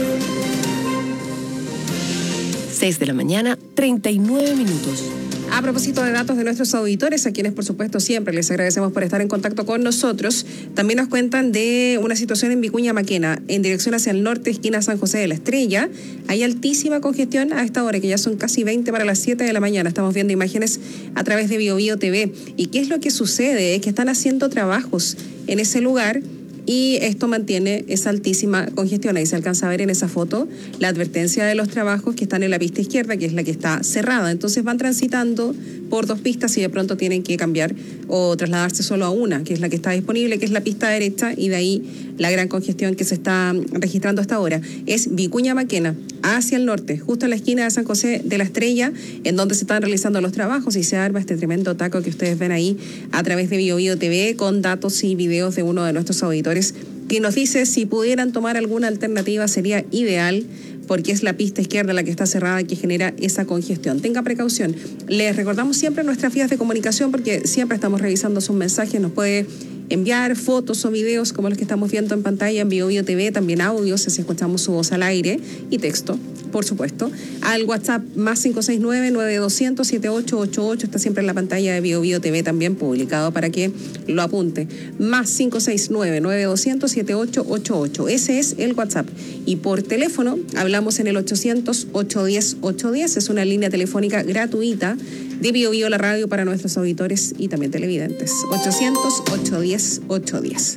seis de la mañana, treinta y nueve minutos. A propósito de datos de nuestros auditores, a quienes por supuesto siempre les agradecemos por estar en contacto con nosotros, también nos cuentan de una situación en Vicuña Maquena, en dirección hacia el norte, esquina San José de la Estrella. Hay altísima congestión a esta hora, que ya son casi veinte para las siete de la mañana. Estamos viendo imágenes a través de BioBio T V. ¿Y qué es lo que sucede? Es que están haciendo trabajos en ese lugar y esto mantiene esa altísima congestión. Ahí se alcanza a ver en esa foto la advertencia de los trabajos que están en la pista izquierda, que es la que está cerrada. Entonces van transitando por dos pistas y de pronto tienen que cambiar o trasladarse solo a una, que es la que está disponible, que es la pista derecha, y de ahí la gran congestión que se está registrando hasta ahora. Es Vicuña Maquena, hacia el norte, justo en la esquina de San José de la Estrella, en donde se están realizando los trabajos y se arma este tremendo taco que ustedes ven ahí a través de BioBio T V, con datos y videos de uno de nuestros auditores que nos dice si pudieran tomar alguna alternativa sería ideal, porque es la pista izquierda la que está cerrada y que genera esa congestión. Tenga precaución. Les recordamos siempre nuestras vías de comunicación, porque siempre estamos revisando sus mensajes. Nos puede enviar fotos o videos como los que estamos viendo en pantalla en BioBio T V, también audios, así escuchamos su voz al aire, y texto, por supuesto, al WhatsApp más cinco seis nueve, nueve dos cero cero, siete ocho ocho ocho, está siempre en la pantalla de BioBio T V también publicado para que lo apunte, más cinco seis nueve, nueve dos cero cero, siete ocho ocho ocho, ese es el WhatsApp. Y por teléfono hablamos en el ochocientos, ochocientos diez, ochocientos diez, es una línea telefónica gratuita de BioBio la radio para nuestros auditores y también televidentes. ochocientos, ochocientos diez, ochocientos diez.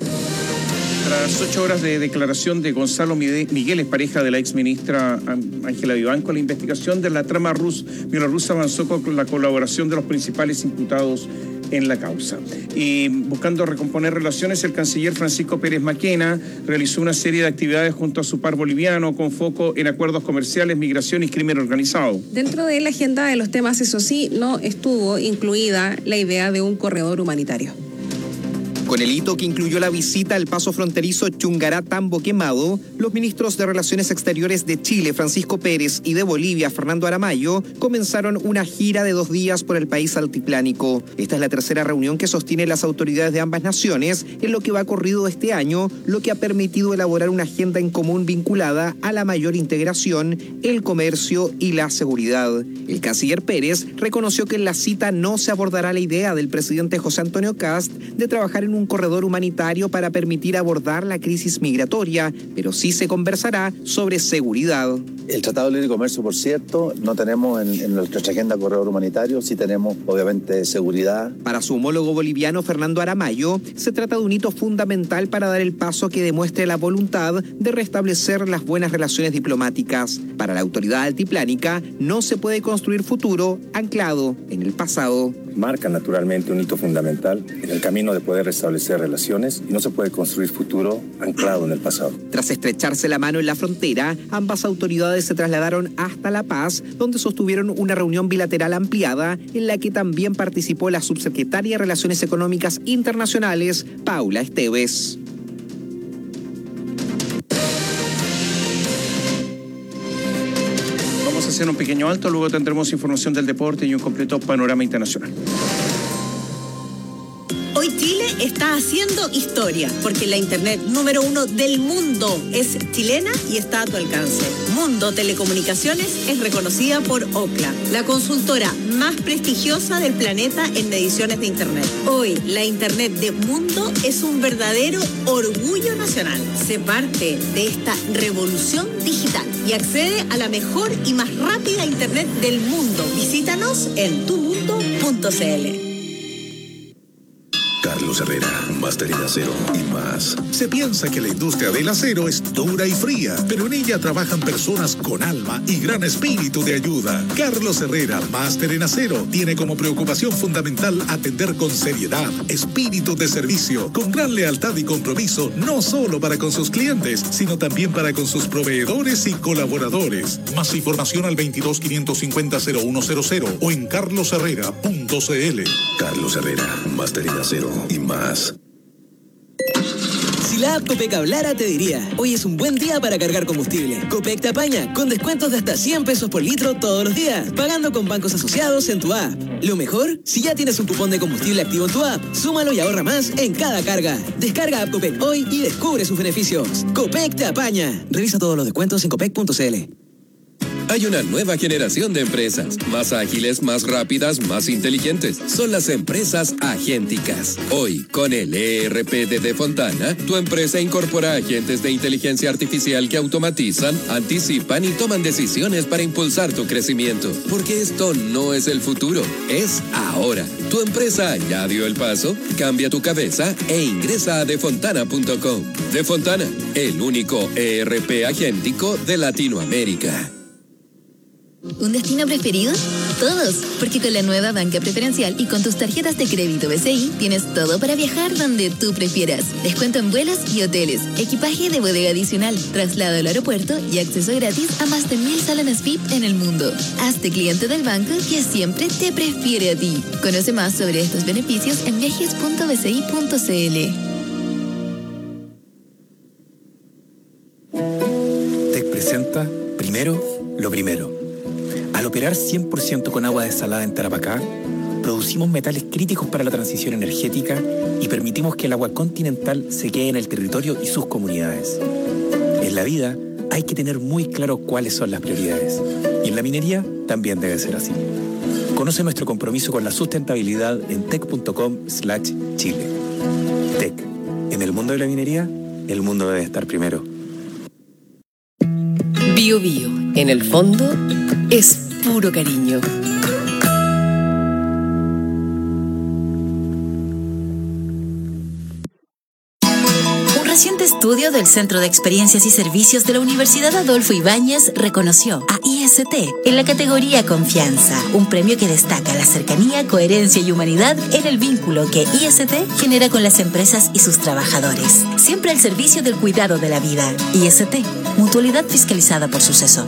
Tras ocho horas de declaración de Gonzalo Miguel, pareja de la exministra Ángela Vivanco, la investigación de la trama rus, bielorrusa avanzó con la colaboración de los principales imputados en la causa. Y buscando recomponer relaciones, el canciller Francisco Pérez Maquena realizó una serie de actividades junto a su par boliviano con foco en acuerdos comerciales, migración y crimen organizado. Dentro de la agenda de los temas, eso sí, no estuvo incluida la idea de un corredor humanitario. Con el hito que incluyó la visita al paso fronterizo Chungará-Tambo Quemado, los ministros de Relaciones Exteriores de Chile, Francisco Pérez, y de Bolivia, Fernando Aramayo, comenzaron una gira de dos días por el país altiplánico. Esta es la tercera reunión que sostienen las autoridades de ambas naciones en lo que va corrido este año, lo que ha permitido elaborar una agenda en común vinculada a la mayor integración, el comercio y la seguridad. El canciller Pérez reconoció que en la cita no se abordará la idea del presidente José Antonio Kast de trabajar en un corredor humanitario para permitir abordar la crisis migratoria, pero sí se conversará sobre seguridad. El Tratado de Libre Comercio, por cierto, no tenemos en, en nuestra agenda corredor humanitario, sí tenemos obviamente seguridad. Para su homólogo boliviano Fernando Aramayo, se trata de un hito fundamental para dar el paso que demuestre la voluntad de restablecer las buenas relaciones diplomáticas. Para la autoridad altiplánica, no se puede construir futuro anclado en el pasado. Marca naturalmente un hito fundamental en el camino de poder restablecer relaciones, y no se puede construir futuro anclado en el pasado. Tras estrecharse la mano en la frontera, ambas autoridades se trasladaron hasta La Paz, donde sostuvieron una reunión bilateral ampliada en la que también participó la subsecretaria de Relaciones Económicas Internacionales, Paula Esteves. Vamos a hacer un pequeño alto, luego tendremos información del deporte y un completo panorama internacional. Hoy Chile está haciendo historia, porque la internet número uno del mundo es chilena y está a tu alcance. Mundo Telecomunicaciones es reconocida por Ookla, la consultora más prestigiosa del planeta en mediciones de internet. Hoy, la internet de Mundo es un verdadero orgullo nacional. Sé parte de esta revolución digital y accede a la mejor y más rápida internet del mundo. Visítanos en tu mundo punto c l. Carlos Herrera, Máster en Acero y más. Se piensa que la industria del acero es dura y fría, pero en ella trabajan personas con alma y gran espíritu de ayuda. Carlos Herrera, Máster en Acero, tiene como preocupación fundamental atender con seriedad, espíritu de servicio, con gran lealtad y compromiso, no solo para con sus clientes, sino también para con sus proveedores y colaboradores. Más información al veintidós, quinientos cincuenta, cero uno cero cero o en carlos herrera punto c l. Carlos Herrera, Máster en Acero y más. Si la app Copec hablara, te diría: hoy es un buen día para cargar combustible. Copec te apaña con descuentos de hasta cien pesos por litro todos los días, pagando con bancos asociados en tu app. Lo mejor, si ya tienes un cupón de combustible activo en tu app, súmalo y ahorra más en cada carga. Descarga app Copec hoy y descubre sus beneficios. Copec te apaña. Revisa todos los descuentos en copec punto c l. Hay una nueva generación de empresas, más ágiles, más rápidas, más inteligentes. Son las empresas agénticas. Hoy, con el E R P de Defontana, tu empresa incorpora agentes de inteligencia artificial que automatizan, anticipan y toman decisiones para impulsar tu crecimiento. Porque esto no es el futuro, es ahora. Tu empresa ya dio el paso, cambia tu cabeza e ingresa a defontana punto com. Defontana, el único E R P agéntico de Latinoamérica. ¿Un destino preferido? Todos, porque con la nueva banca preferencial y con tus tarjetas de crédito B C I tienes todo para viajar donde tú prefieras. Descuento en vuelos y hoteles, equipaje de bodega adicional, traslado al aeropuerto y acceso gratis a más de mil salones V I P en el mundo. Hazte cliente del banco que siempre te prefiere a ti. Conoce más sobre estos beneficios en viajes punto b c i punto c l. Tec presenta Primero lo Primero. Al operar cien por ciento con agua desalada en Tarapacá, producimos metales críticos para la transición energética y permitimos que el agua continental se quede en el territorio y sus comunidades. En la vida hay que tener muy claro cuáles son las prioridades. Y en la minería también debe ser así. Conoce nuestro compromiso con la sustentabilidad en tec punto com slash chile. Tec. En el mundo de la minería, el mundo debe estar primero. Bio Bio, en el fondo, es puro cariño. Un reciente estudio del Centro de Experiencias y Servicios de la Universidad Adolfo Ibáñez reconoció a I S T en la categoría Confianza, un premio que destaca la cercanía, coherencia y humanidad en el vínculo que I S T genera con las empresas y sus trabajadores, siempre al servicio del cuidado de la vida. I S T, mutualidad fiscalizada por Suceso.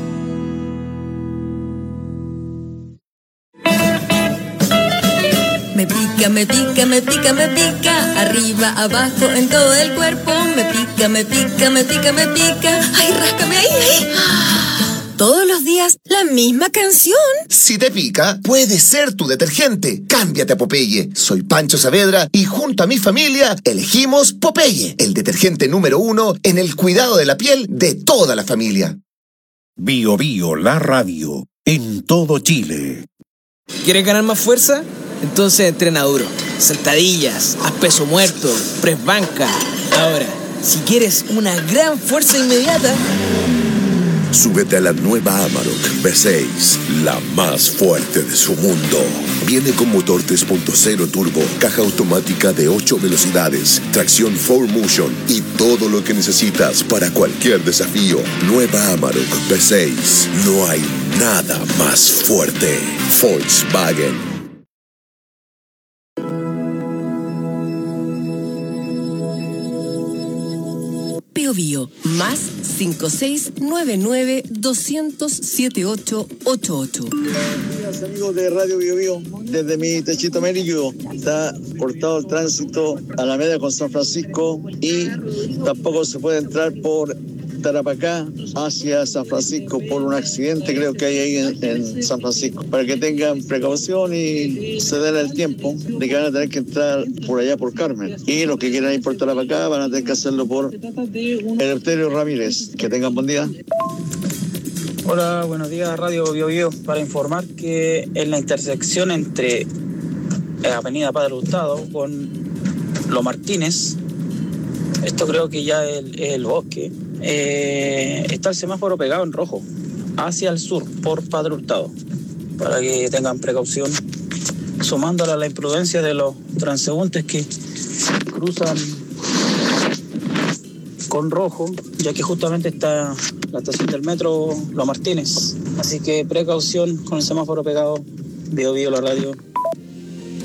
Me pica, me pica, me pica, me pica, arriba, abajo, en todo el cuerpo. Me pica, me pica, me pica, me pica. Ay, ráscame ahí, ahí. Todos los días, la misma canción. Si te pica, puede ser tu detergente. Cámbiate a Popeye. Soy Pancho Saavedra y junto a mi familia elegimos Popeye, el detergente número uno en el cuidado de la piel de toda la familia. Bio Bio, la radio, en todo Chile. ¿Quieres ganar más fuerza? Entonces entrena duro. Sentadillas, haz peso muerto, press banca. Ahora, si quieres una gran fuerza inmediata, súbete a la nueva Amarok V seis, la más fuerte de su mundo. Viene con motor tres punto cero turbo, caja automática de ocho velocidades, tracción cuatro motion y todo lo que necesitas para cualquier desafío. Nueva Amarok V seis. No hay nada más fuerte. Volkswagen. Bio Bio, más cinco seis nueve nueve dos cero cero siete ocho ocho ocho. Días, amigos de Radio Bio Bio, desde mi techito amarillo está cortado el tránsito a la media con San Francisco y tampoco se puede entrar por Tarapacá hacia San Francisco por un accidente creo que hay ahí en, en San Francisco, para que tengan precaución y se den el tiempo de que van a tener que entrar por allá por Carmen, y los que quieran ir por Tarapacá van a tener que hacerlo por Eleuterio Ramírez. Que tengan buen día. Hola, buenos días, Radio Bio Bio, para informar que en la intersección entre Avenida Padre Hurtado con Los Martínez, esto creo que ya es el, el bosque, eh, está el semáforo pegado en rojo hacia el sur por Padre Hurtado, para que tengan precaución, sumándola a la imprudencia de los transeúntes que cruzan con rojo, ya que justamente está la estación del metro Los Martínez. Así que precaución con el semáforo pegado. Bio Bio, la radio.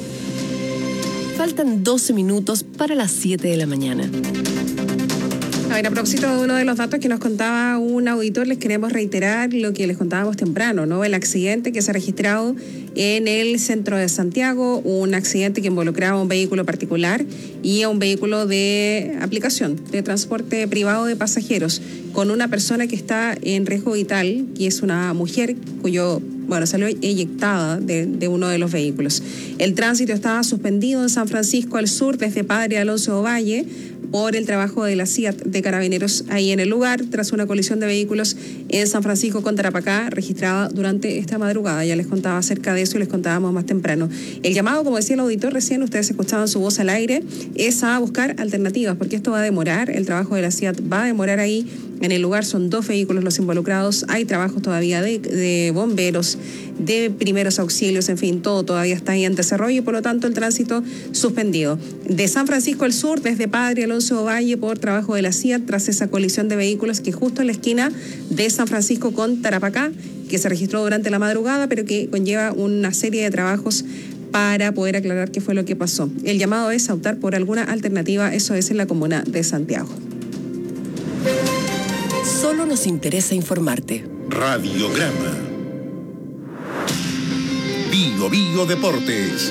Faltan doce minutos para las siete de la mañana. A ver, a propósito de uno de los datos que nos contaba un auditor, les queremos reiterar lo que les contábamos temprano, ¿no? El accidente que se ha registrado en el centro de Santiago, un accidente que involucraba a un vehículo particular y a un vehículo de aplicación, de transporte privado de pasajeros, con una persona que está en riesgo vital, que es una mujer cuyo, bueno, salió eyectada de, de uno de los vehículos. El tránsito estaba suspendido en San Francisco al sur desde Padre Alonso Ovalle por el trabajo de la C I A T de Carabineros ahí en el lugar, tras una colisión de vehículos en San Francisco con Tarapacá, registrada durante esta madrugada. Ya les contaba acerca de eso y les contábamos más temprano. El llamado, como decía el auditor recién, ustedes escuchaban su voz al aire, es a buscar alternativas, porque esto va a demorar, el trabajo de la C I A T va a demorar ahí. En el lugar son dos vehículos los involucrados, hay trabajos todavía de, de bomberos, de primeros auxilios, en fin, todo todavía está ahí en desarrollo y por lo tanto el tránsito suspendido. De San Francisco al sur, desde Padre Alonso Ovalle, por trabajo de la C I A T, tras esa colisión de vehículos que justo en la esquina de San Francisco con Tarapacá, que se registró durante la madrugada, pero que conlleva una serie de trabajos para poder aclarar qué fue lo que pasó. El llamado es a optar por alguna alternativa, eso es en la comuna de Santiago. Solo nos interesa informarte. Radiograma. Bio Bio Deportes.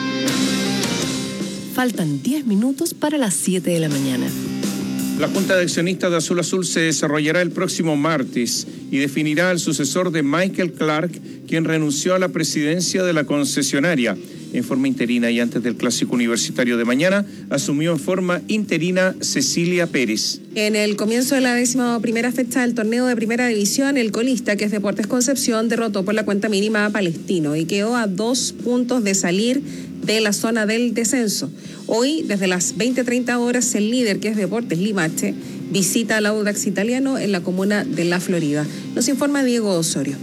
Faltan diez minutos para las siete de la mañana. La Junta de Accionistas de Azul Azul se desarrollará el próximo martes y definirá al sucesor de Michael Clark, quien renunció a la presidencia de la concesionaria en forma interina y antes del clásico universitario de mañana asumió en forma interina Cecilia Pérez. En el comienzo de la décima primera fecha del torneo de primera división, el colista, que es Deportes Concepción, derrotó por la cuenta mínima a Palestino y quedó a dos puntos de salir de la zona del descenso. Hoy, desde las veinte treinta horas, el líder, que es Deportes Limache, visita al Audax Italiano en la comuna de La Florida. Nos informa Diego Osorio.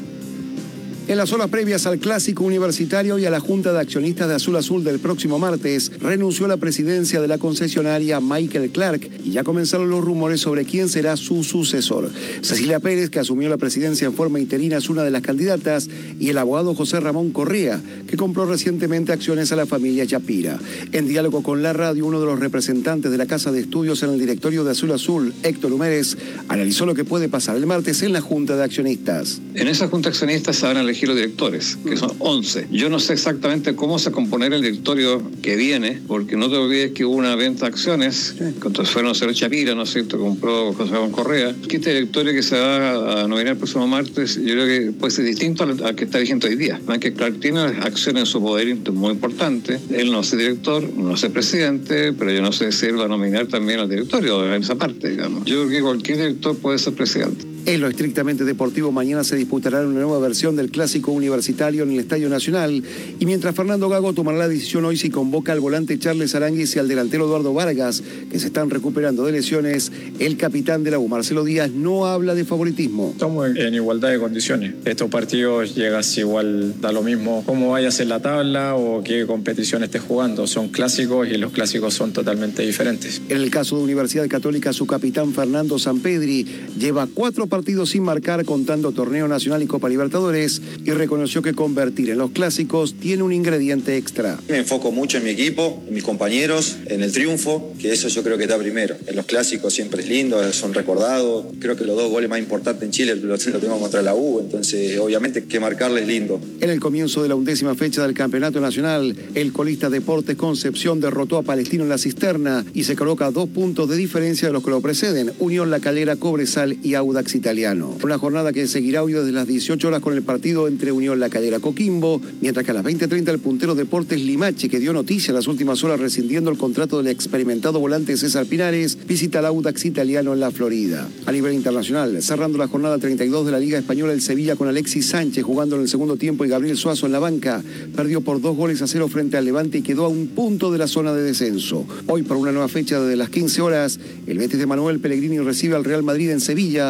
En las horas previas al clásico universitario y a la Junta de Accionistas de Azul Azul del próximo martes, renunció a la presidencia de la concesionaria Michael Clark y ya comenzaron los rumores sobre quién será su sucesor. Cecilia Pérez, que asumió la presidencia en forma interina, es una de las candidatas, y el abogado José Ramón Correa, que compró recientemente acciones a la familia Yapira. En diálogo con la radio, uno de los representantes de la Casa de Estudios en el directorio de Azul Azul, Héctor Humérez, analizó lo que puede pasar el martes en la Junta de Accionistas. En esa Junta de Accionistas se van a elegir los directores, que son once. Yo no sé exactamente cómo se componer el directorio que viene, porque no te olvides que hubo una venta de acciones, sí, cuando fueron a hacer Chapira, ¿no es cierto?, compró José Juan Correa, que este directorio que se va a nominar el próximo martes, yo creo que puede ser distinto al, al que está vigente hoy día. Michael Clark tiene acciones en su poder muy importante, él no es director, no es presidente, pero yo no sé si él va a nominar también al directorio en esa parte, digamos. Yo creo que cualquier director puede ser presidente. En lo estrictamente deportivo, mañana se disputará una nueva versión del clásico universitario en el Estadio Nacional, y mientras Fernando Gago tomará la decisión hoy si convoca al volante Charles Aránguiz y al delantero Eduardo Vargas, que se están recuperando de lesiones, el capitán de la U, Marcelo Díaz, no habla de favoritismo. Estamos en igualdad de condiciones. Estos partidos llegas igual, da lo mismo cómo vayas en la tabla o qué competición estés jugando. Son clásicos y los clásicos son totalmente diferentes. En el caso de Universidad Católica, su capitán Fernando Sampedri lleva cuatro partidos sin marcar, contando torneo nacional y Copa Libertadores, y reconoció que convertir en los clásicos tiene un ingrediente extra. Me enfoco mucho en mi equipo, en mis compañeros, en el triunfo, que eso yo creo que está primero. En los clásicos siempre es lindo, son recordados. Creo que los dos goles más importantes en Chile los lo tenemos contra la U, entonces obviamente que marcarles lindo. En el comienzo de la undécima fecha del Campeonato Nacional, el colista Deportes Concepción derrotó a Palestino en la Cisterna y se coloca a dos puntos de diferencia de los que lo preceden: Unión La Calera, Cobresal y Audax Italiano. Una jornada que seguirá hoy desde las dieciocho horas con el partido entre Unión La Calera Coquimbo, mientras que a las veinte treinta el puntero Deportes Limache, que dio noticia en las últimas horas rescindiendo el contrato del experimentado volante César Pinares, visita al Audax Italiano en la Florida. A nivel internacional, cerrando la jornada treinta y dos de la Liga Española, el Sevilla, con Alexis Sánchez jugando en el segundo tiempo y Gabriel Suazo en la banca, perdió por dos goles a cero frente al Levante y quedó a un punto de la zona de descenso. Hoy, por una nueva fecha de las quince horas, el Betis de Manuel Pellegrini recibe al Real Madrid en Sevilla, con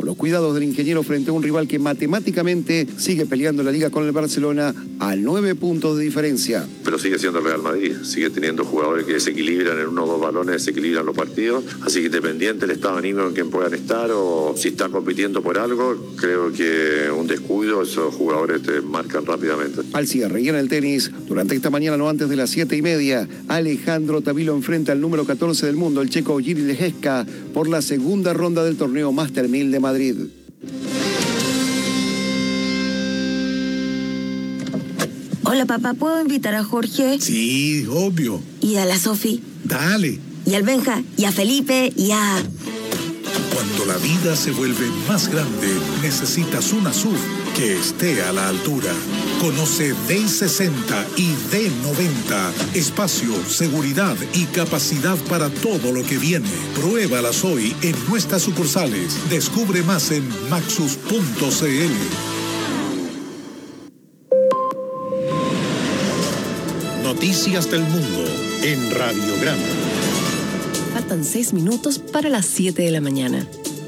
con los cuidados del ingeniero frente a un rival que matemáticamente sigue peleando la liga con el Barcelona a nueve puntos de diferencia. Pero sigue siendo el Real Madrid, sigue teniendo jugadores que desequilibran en uno o dos balones, desequilibran los partidos, así que independiente del estado anímico en quien puedan estar o si están compitiendo por algo, creo que un descuido, esos jugadores te marcan rápidamente. Al cierre y en el tenis, durante esta mañana no antes de las siete y media, Alejandro Tavilo enfrenta al número catorce del mundo, el checo Jiří Lehecka, por la segunda ronda del torneo Master mil de Madrid. Hola papá, ¿puedo invitar a Jorge? Sí, obvio. ¿Y a la Sofi? Dale. ¿Y al Benja? ¿Y a Felipe? ¿Y a...? Cuando la vida se vuelve más grande, necesitas una S U V que esté a la altura. Conoce D sesenta y D noventa. Espacio, seguridad y capacidad para todo lo que viene. Pruébalas hoy en nuestras sucursales. Descubre más en maxus punto c l. Noticias del mundo en Radiograma. Faltan seis minutos para las siete de la mañana.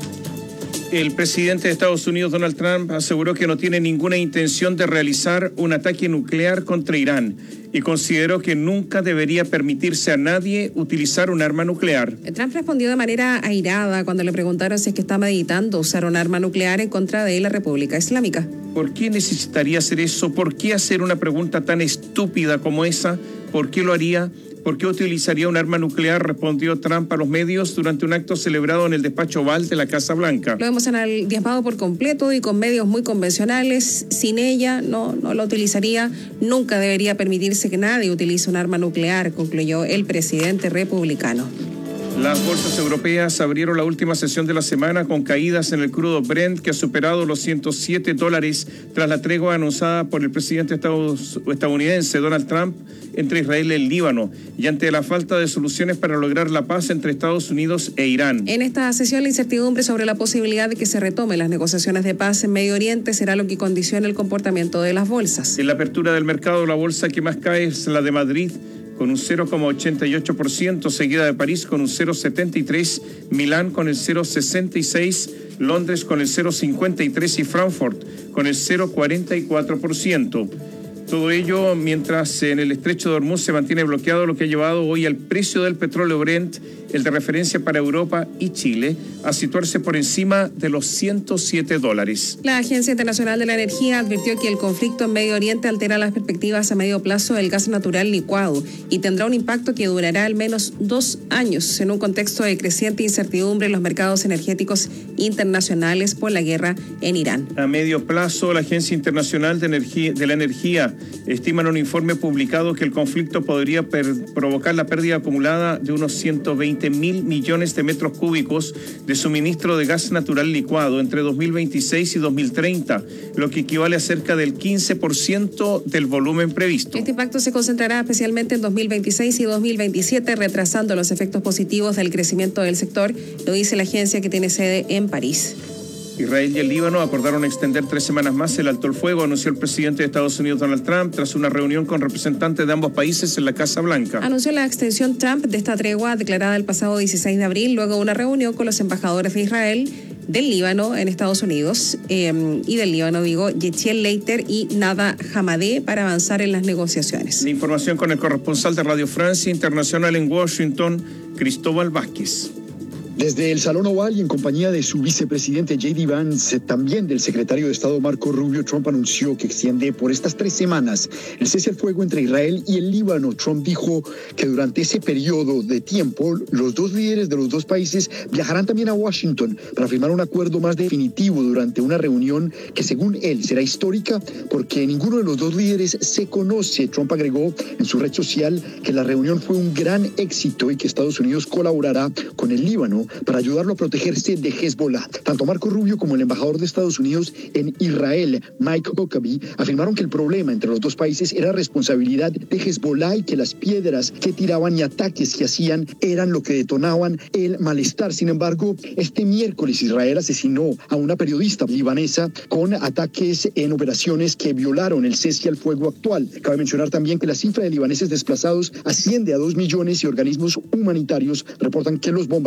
El presidente de Estados Unidos, Donald Trump, aseguró que no tiene ninguna intención de realizar un ataque nuclear contra Irán y consideró que nunca debería permitirse a nadie utilizar un arma nuclear. Trump respondió de manera airada cuando le preguntaron si es que está meditando usar un arma nuclear en contra de la República Islámica. ¿Por qué necesitaría hacer eso? ¿Por qué hacer una pregunta tan estúpida como esa? ¿Por qué lo haría? ¿Por qué utilizaría un arma nuclear?, respondió Trump a los medios durante un acto celebrado en el despacho Oval de la Casa Blanca. Lo hemos diezmado por completo y con medios muy convencionales. Sin ella no, no lo utilizaría. Nunca debería permitirse que nadie utilice un arma nuclear, concluyó el presidente republicano. Las bolsas europeas abrieron la última sesión de la semana con caídas en el crudo Brent, que ha superado los ciento siete dólares tras la tregua anunciada por el presidente estadounidense Donald Trump entre Israel y el Líbano, y ante la falta de soluciones para lograr la paz entre Estados Unidos e Irán. En esta sesión, la incertidumbre sobre la posibilidad de que se retomen las negociaciones de paz en Medio Oriente será lo que condiciona el comportamiento de las bolsas. En la apertura del mercado, la bolsa que más cae es la de Madrid, con un cero coma ochenta y ocho por ciento, seguida de París con un cero coma setenta y tres, Milán con el cero coma sesenta y seis, Londres con el cero coma cincuenta y tres y Frankfurt con el cero coma cuarenta y cuatro por ciento. Todo ello mientras en el estrecho de Hormuz se mantiene bloqueado, lo que ha llevado hoy al precio del petróleo Brent, el de referencia para Europa y Chile, a situarse por encima de los ciento siete dólares. La Agencia Internacional de la Energía advirtió que el conflicto en Medio Oriente altera las perspectivas a medio plazo del gas natural licuado y tendrá un impacto que durará al menos dos años en un contexto de creciente incertidumbre en los mercados energéticos internacionales por la guerra en Irán. A medio plazo, la Agencia Internacional de, Energía, de la Energía estima en un informe publicado que el conflicto podría per- provocar la pérdida acumulada de unos ciento veinte mil millones de metros cúbicos de suministro de gas natural licuado entre dos mil veintiséis y dos mil treinta, lo que equivale a cerca del quince por ciento del volumen previsto. Este impacto se concentrará especialmente en dos mil veintiséis y dos mil veintisiete, retrasando los efectos positivos del crecimiento del sector, lo dice la agencia que tiene sede en París. Israel y el Líbano acordaron extender tres semanas más el alto el fuego, anunció el presidente de Estados Unidos, Donald Trump, tras una reunión con representantes de ambos países en la Casa Blanca. Anunció la extensión Trump de esta tregua declarada el pasado dieciséis de abril, luego de una reunión con los embajadores de Israel, del Líbano en Estados Unidos eh, y del Líbano, digo, Yechiel Leiter y Nada Hamadeh, para avanzar en las negociaciones. La información con el corresponsal de Radio Francia Internacional en Washington, Cristóbal Vázquez. Desde el Salón Oval y en compañía de su vicepresidente J D Vance, también del secretario de Estado Marco Rubio, Trump anunció que extiende por estas tres semanas el cese al fuego entre Israel y el Líbano. Trump dijo que durante ese periodo de tiempo los dos líderes de los dos países viajarán también a Washington para firmar un acuerdo más definitivo durante una reunión que, según él, será histórica porque ninguno de los dos líderes se conoce. Trump agregó en su red social que la reunión fue un gran éxito y que Estados Unidos colaborará con el Líbano para ayudarlo a protegerse de Hezbollah. Tanto Marco Rubio como el embajador de Estados Unidos en Israel, Mike Huckabee, afirmaron que el problema entre los dos países era responsabilidad de Hezbollah y que las piedras que tiraban y ataques que hacían eran lo que detonaban el malestar. Sin embargo, este miércoles Israel asesinó a una periodista libanesa con ataques en operaciones que violaron el cese al fuego actual. Cabe mencionar también que la cifra de libaneses desplazados asciende a dos millones y organismos humanitarios reportan que los bombardeos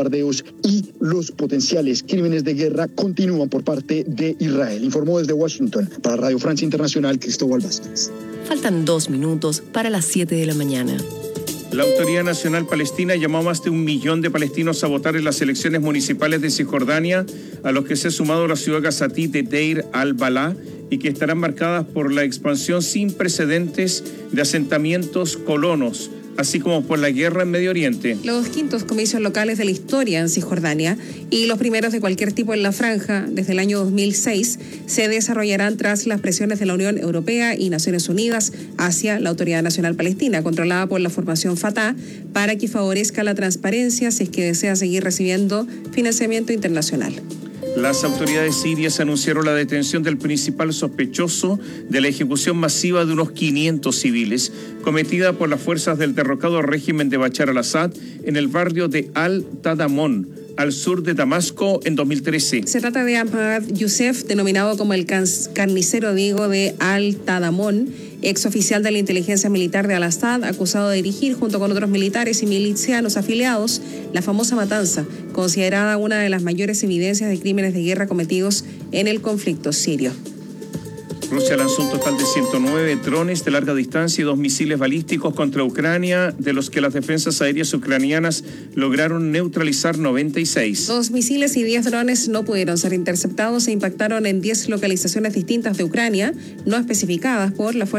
y los potenciales crímenes de guerra continúan por parte de Israel. Informó desde Washington para Radio Francia Internacional Cristóbal Vázquez. Faltan dos minutos para las siete de la mañana. La Autoridad Nacional Palestina llamó a más de un millón de palestinos a votar en las elecciones municipales de Cisjordania, a los que se ha sumado la ciudad gazatí de Deir al-Balá, y que estarán marcadas por la expansión sin precedentes de asentamientos colonos, así como por la guerra en Medio Oriente. Los quintos comicios locales de la historia en Cisjordania y los primeros de cualquier tipo en la franja desde el año dos mil seis se desarrollarán tras las presiones de la Unión Europea y Naciones Unidas hacia la Autoridad Nacional Palestina, controlada por la formación Fatah, para que favorezca la transparencia si es que desea seguir recibiendo financiamiento internacional. Las autoridades sirias anunciaron la detención del principal sospechoso de la ejecución masiva de unos quinientos civiles cometida por las fuerzas del derrocado régimen de Bashar al-Assad en el barrio de Al-Tadamón, al sur de Damasco, en dos mil trece. Se trata de Ahmad Youssef, denominado como el carnicero Diego de Al-Tadamón, ex oficial de la inteligencia militar de Al-Assad, acusado de dirigir junto con otros militares y milicianos afiliados la famosa matanza, considerada una de las mayores evidencias de crímenes de guerra cometidos en el conflicto sirio. Rusia lanzó un total de ciento nueve drones de larga distancia y dos misiles balísticos contra Ucrania, de los que las defensas aéreas ucranianas lograron neutralizar noventa y seis. Dos misiles y diez drones no pudieron ser interceptados e impactaron en diez localizaciones distintas de Ucrania, no especificadas por la fuerza